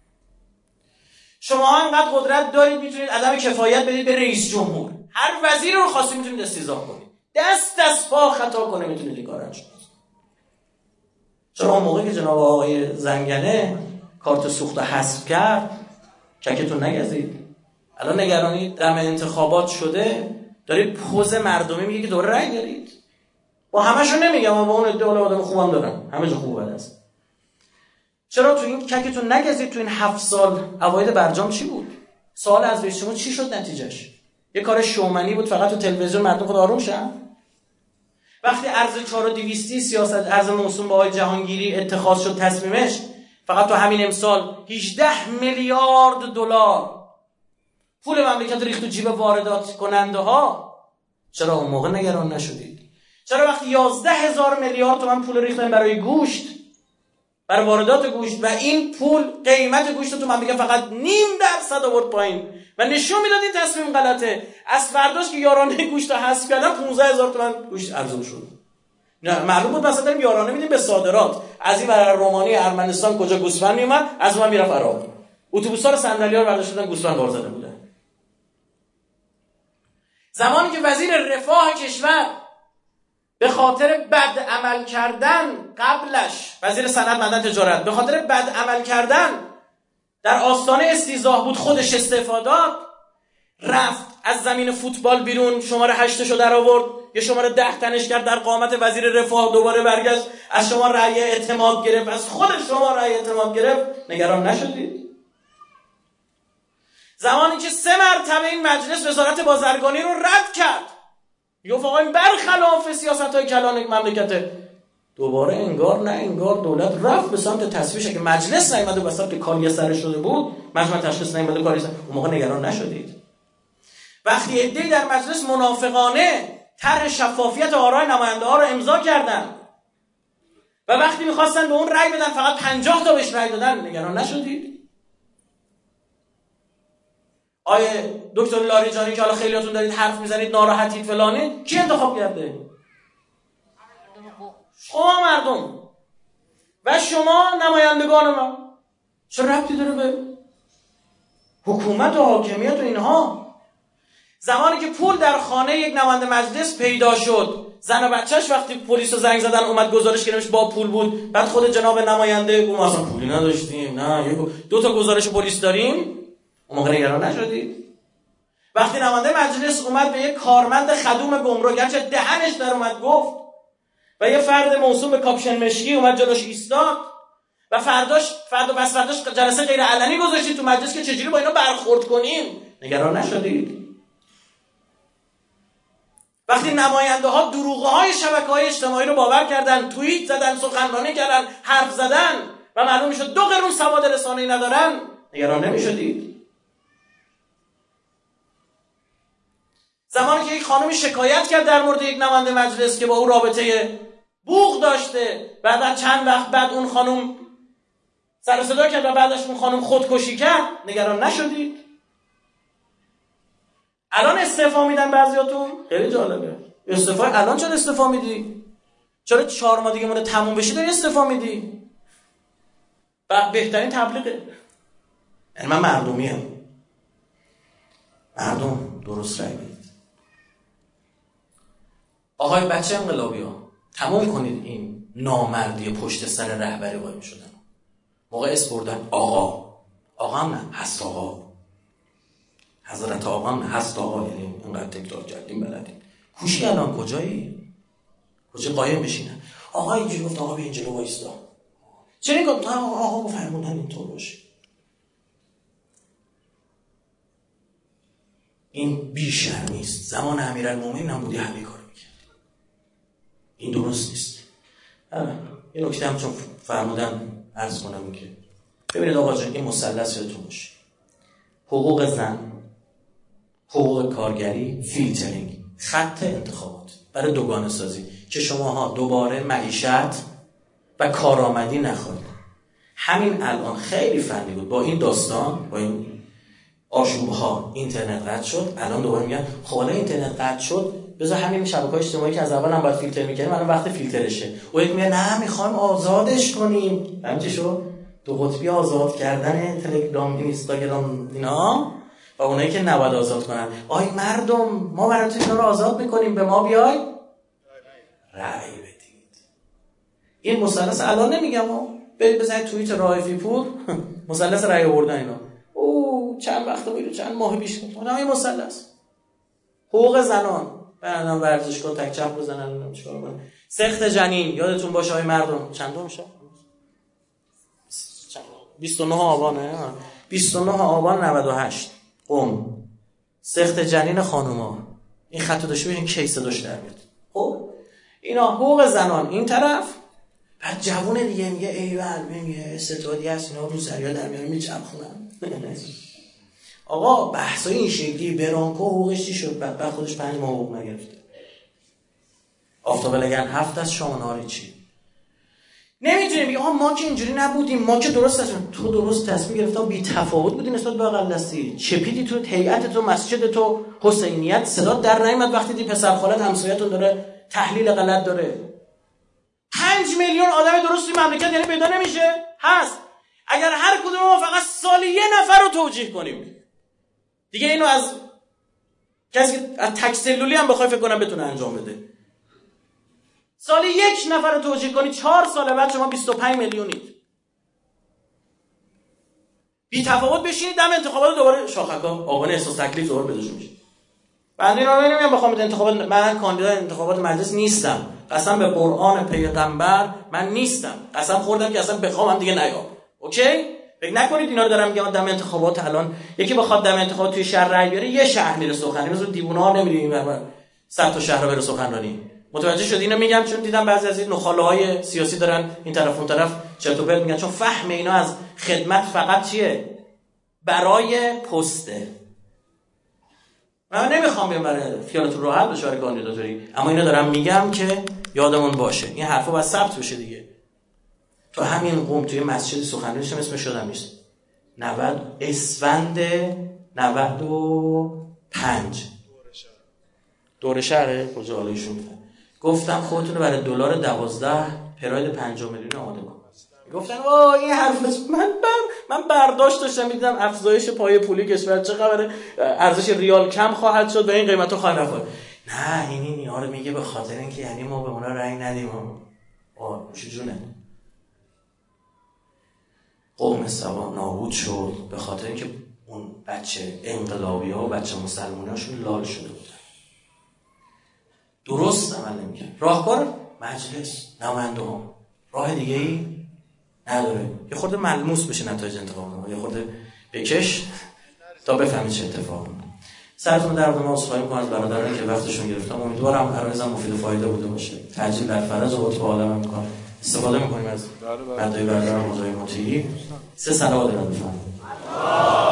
شماها اینقدر قدرت دارید میتونید عدم کفایت بدید به رئیس جمهور. هر وزیر رو خاصی میتونید استیضاح کنید. دست پا خطا کنه میتونید این کار انجام بدید. چرا اون موقعی که جناب آقای زنگنه کارت سوخت حذف کرد چکتون نگزید؟ الان نگرانید دم انتخابات شده دارید پوز مردمی میگه که دوره رأی دارید. با همشون نمیگم، اما با اون ادعای آدم خوبم دارم، همه جا خوب بد است. چرا تو این ککتون نگزید؟ تو این 7 سال عواید برجام چی بود؟ سوال از رئیس جمهور چی شد نتیجهش؟ یه کار شومنی بود فقط تو تلویزیون مردم خود آروم شن؟ وقتی ارز 4200 سیاست ارز موسوم به آقای جهانگیری اتخاذ شد تصمیمش، فقط تو همین امسال 18 میلیارد دلار پول مملکت ریخت تو جیب واردات کننده ها. چرا اون موقع نگران نشدید؟ چرا وقتی 11,000 میلیارد تومان پول ریختن برای گوشت، برای واردات گوشت، و این پول قیمت گوشت تو مملکت فقط 0.5% آورد پایین و نشون میداد این تصمیم غلطه، از فرداش که یارانه گوشت رو حذف کردن 15,000 تومان گوشت ارزون شد. نه معلوم بود مثلا داریم یارانه میدیم به صادرات، از این برای رومانی ارمنستان کجا گوسفند میومد، از اون میرفت عراق. اتوبوس‌ها رو صندلی‌ها رو برداشتن گوسفند بار زده بودن. زمانی که وزیر رفاه کشور به خاطر بد عمل کردن قبلش، وزیر صنعت معدن تجارت، به خاطر بد عمل کردن در آستانه استیضاح بود خودش استعفا داد، رفت از زمین فوتبال بیرون، شماره 8 شو در آورد، یه شماره 10 تنش کرد در قامت وزیر رفاه، دوباره برگشت از شما رأی اعتماد گرفت، از خود شما رأی اعتماد گرفت. نگران نشدید؟ زمانی که 3 مرتبه این مجلس وزارت بازرگانی رو رد کرد، گفت آقا این برخلاف سیاست‌های کلان مملکته، دوباره انگار نه انگار دولت رفت به سمت تصویبش که مجلس نیامده و وسط که کالیه سر شده بود، مجمع تشخیص نیامده کالیه سر. اون موقع نگران نشدید؟ وقتی عده‌ای در مجلس منافقانه طرح شفافیت آرای نماینده ها رو امضا کردن و وقتی می‌خواستن به اون رأی بدن فقط 50 تا بهش رأی دادن، نگران نشدید؟ آیه دکتر لاریجانی که حالا خیلیاتون دارید حرف میزنید ناراحتید فلانه، کی انتخاب کرده؟ شما مردم و شما نمایندگان ما. چه ربطی داره به حکومت و حاکمیت و اینها؟ زمانی که پول در خانه یک نماینده مجلس پیدا شد، زن و بچهش وقتی پلیس رو زنگ زدن اومد گزارش گرفتش با پول بود، بعد خود جناب نماینده گفت ما اصلا پولی نداشتیم، نه 2 تا گزارش پلیس داریم. اون موقع نگران نشدید؟ وقتی نماینده مجلس اومد به یک کارمند خدوم گمرک، گرچه دهنش در اومد گفت، و یه فرد موسوم به کاپشن مشکی اومد جلوش ایستاد و فرداش جلسه غیر علنی گذاشتید تو مجلس که چجوری با اینا برخورد کنیم، نگران نشدید؟ وقتی نماینده ها دروغه های شبکه‌های اجتماعی رو باور کردن، توییت زدن، سخنرانی کردن، حرف زدن و معلوم شد 2 قرون سواد رسانه‌ای ندارن، نگران نمی‌شدید؟ زمانی که یک خانمی شکایت کرد در مورد یک نماینده مجلس که با او رابطه بوق داشته، بعد چند وقت بعد اون خانم سر و صدا کرد و بعدش اون خانم خودکشی کرد، نگران نشدید؟ الان استعفا میدن بعضیاتون؟ خیلی جالبه. استعفا الان چرا استعفا میدی؟ چرا 4 ماه دیگه مونه تموم بشه داری استعفا میدی؟ و بهترین تبلیغه. یعنی من مردمیم. مردم درست رای بدید. آقای بچه انقلابی‌ها، تمام کنید این نامردی پشت سر رهبری قایم شدن. موقع اسم بردن آقا هم نه، هست آقا. حضرت آقا هم نه، هست آقا. یعنی اینقدر تکرار کردیم بلدیم. کوشی الان کجایی؟ کجا قایم بشینن؟ آقا اینجوری گفت، آقا بیا اینجا وایستا. چرا گفت آقا فرمودن اینطور باشه؟ این بی‌شرمی است. زمان امیرالمومنین هم بودی همین کارو می‌کرد. این درست نیست. یه نکته هم چون فرمودن عرض کنم که ببینید آقا جان، این مثلث یادتون باشه: حقوق زن، حقوق کارگری، فیلترینگ، خط انتخابات برای دوگانه سازی که شماها دوباره معیشت و کارآمدی نخواهید. همین الان خیلی فنی بود با این داستان، با این آشوب‌ها اینترنت قطع شد. الان دوباره میگن خب حالا اینترنت قطع شد، بذار همین شبکه‌های اجتماعی که از اول هم باید فیلتر می‌کردیم الان وقت فیلترشه. و یک میگه نه می‌خوایم آزادش کنیم. همین چی شد؟ 2 قطبی آزاد کردن تلگرام، اینستاگرام اینا و اونایی که نباید آزاد کنن. آی مردم، ما براتون اینا رو آزاد می‌کنیم، به ما بیای رأی بدید. این مثلث الان نمیگم برید بزنید توییت رائفی پور مثلث رأی آوردن اینا. چند وقت میره، چند ماه پیش اونم این مثلث. حقوق زنان، برن ورزشگاه تک چپ بزنن، چیکار کنن؟ سخت جنین، یادتون باشه آقای مردم، چندم میشه؟ 29 آبانه. 29 آبان 98 سخت جنین خانوما. این خط داشته ببین کی صداش در میاد. خب اینا حقوق زنان این طرف، بعد جوون دیگه میگه ایول، میگه استعدادی هست اینا رو سریا در میارن میچرخونن. آقا بحثای این شکلی برانکو حقوقش چی شد؟ بعد خودش 5 ماه حقوق نگرفته. آفتاب لگن 7 از شامناری چی؟ نمیتونیم بگیم آقا ما که اینجوری نبودیم، ما که درست هستیم. تو درست تصمیم گرفتی و بی تفاوت بودی نسبت به اقل دستی. چپیدی تو هیئت، تو مسجد، تو حسینیت صدا در نیامد وقتی دی پسر خالت همسایه‌تون داره تحلیل غلط داره. 5 میلیون آدم درست توی مملکت یعنی پیدا نمیشه؟ هست. اگر هر کدوم ما فقط سالی 1 نفر رو توجیه کنیم، دیگه اینو از کسی که از تک سلولی هم بخوای فکر کنم بتونه انجام بده. سالی 1 نفر رو توجیه کنی، 4 سال بعد شما 25 میلیونید. بی تفاوت بشینید دم انتخابات دوباره شاخک‌ها آقا احساس تکلیف دوباره بدوش میشه. بنده اینا رو نمیگم بخوام انتخابات، من کاندیدای انتخابات مجلس نیستم. قسم به قرآن پیغمبر من نیستم. قسم خوردم که اصلا بخوام هم دیگه نیام. اوکی؟ فکر نکنید اینا رو دارم میگم دم انتخابات الان یکی بخواد دم انتخابات توی شهر رای بیاره، یه شهر میره سخنرانی، مثلا دیوونه‌ها نمی‌دونیم 100 تا شهر بره سخنرانی. متوجه شدین؟ اینو میگم چون دیدم بعضی از این نخاله‌های سیاسی دارن این طرف اون طرف چرت و پرت میگن، چون فهم اینا از خدمت فقط چیه؟ برای پسته. من نمیخوام بیام برای خیالتون راحت بشه برای کاندیداتوری، اما اینا دارم میگم که یادمون باشه این حرفا باید ثبت بشه دیگه. تو همین قم توی مسجد سخنرانیش اسمش یادم نیست، 90 اسفند 95 دور شهره کجا حالا ایشون گفتم خودتون رو برای دلار 12 پراید 5 میلیون آماده کن. گفتن وای این حرفش من برداشت داشتم میدیدم افزایش پای پولی کشور چه خبره، ارزش ریال کم خواهد شد و این قیمتا خواهد رفت. نه این رو میگه به خاطر اینکه یعنی ما به اونا رأی ندیم. چه جونه قوم سبا نابود شد به خاطر اینکه اون بچه انقلابی‌ها و بچه مسلماناشون لال شده بودن. درست عمل نمی‌کرد. راهکار مجلس، نماینده‌ها راه دیگه‌ای نداره. یه خورده ملموس بشه نتایج انتخابات، یه خورده بکش تا بفهمی چه اتفاقی. سرتون درد ما عذرخواهی می‌کنم از برادرانی که وقتشون گرفتم. امیدوارم هر روزم مفید و فایده بوده باشه. تاجیل در فرض و عطف عالم می‌کنم. استفاده می‌کنیم از مدعی برادر مزاحم مطیعی. 3 صلوات بفرمایید.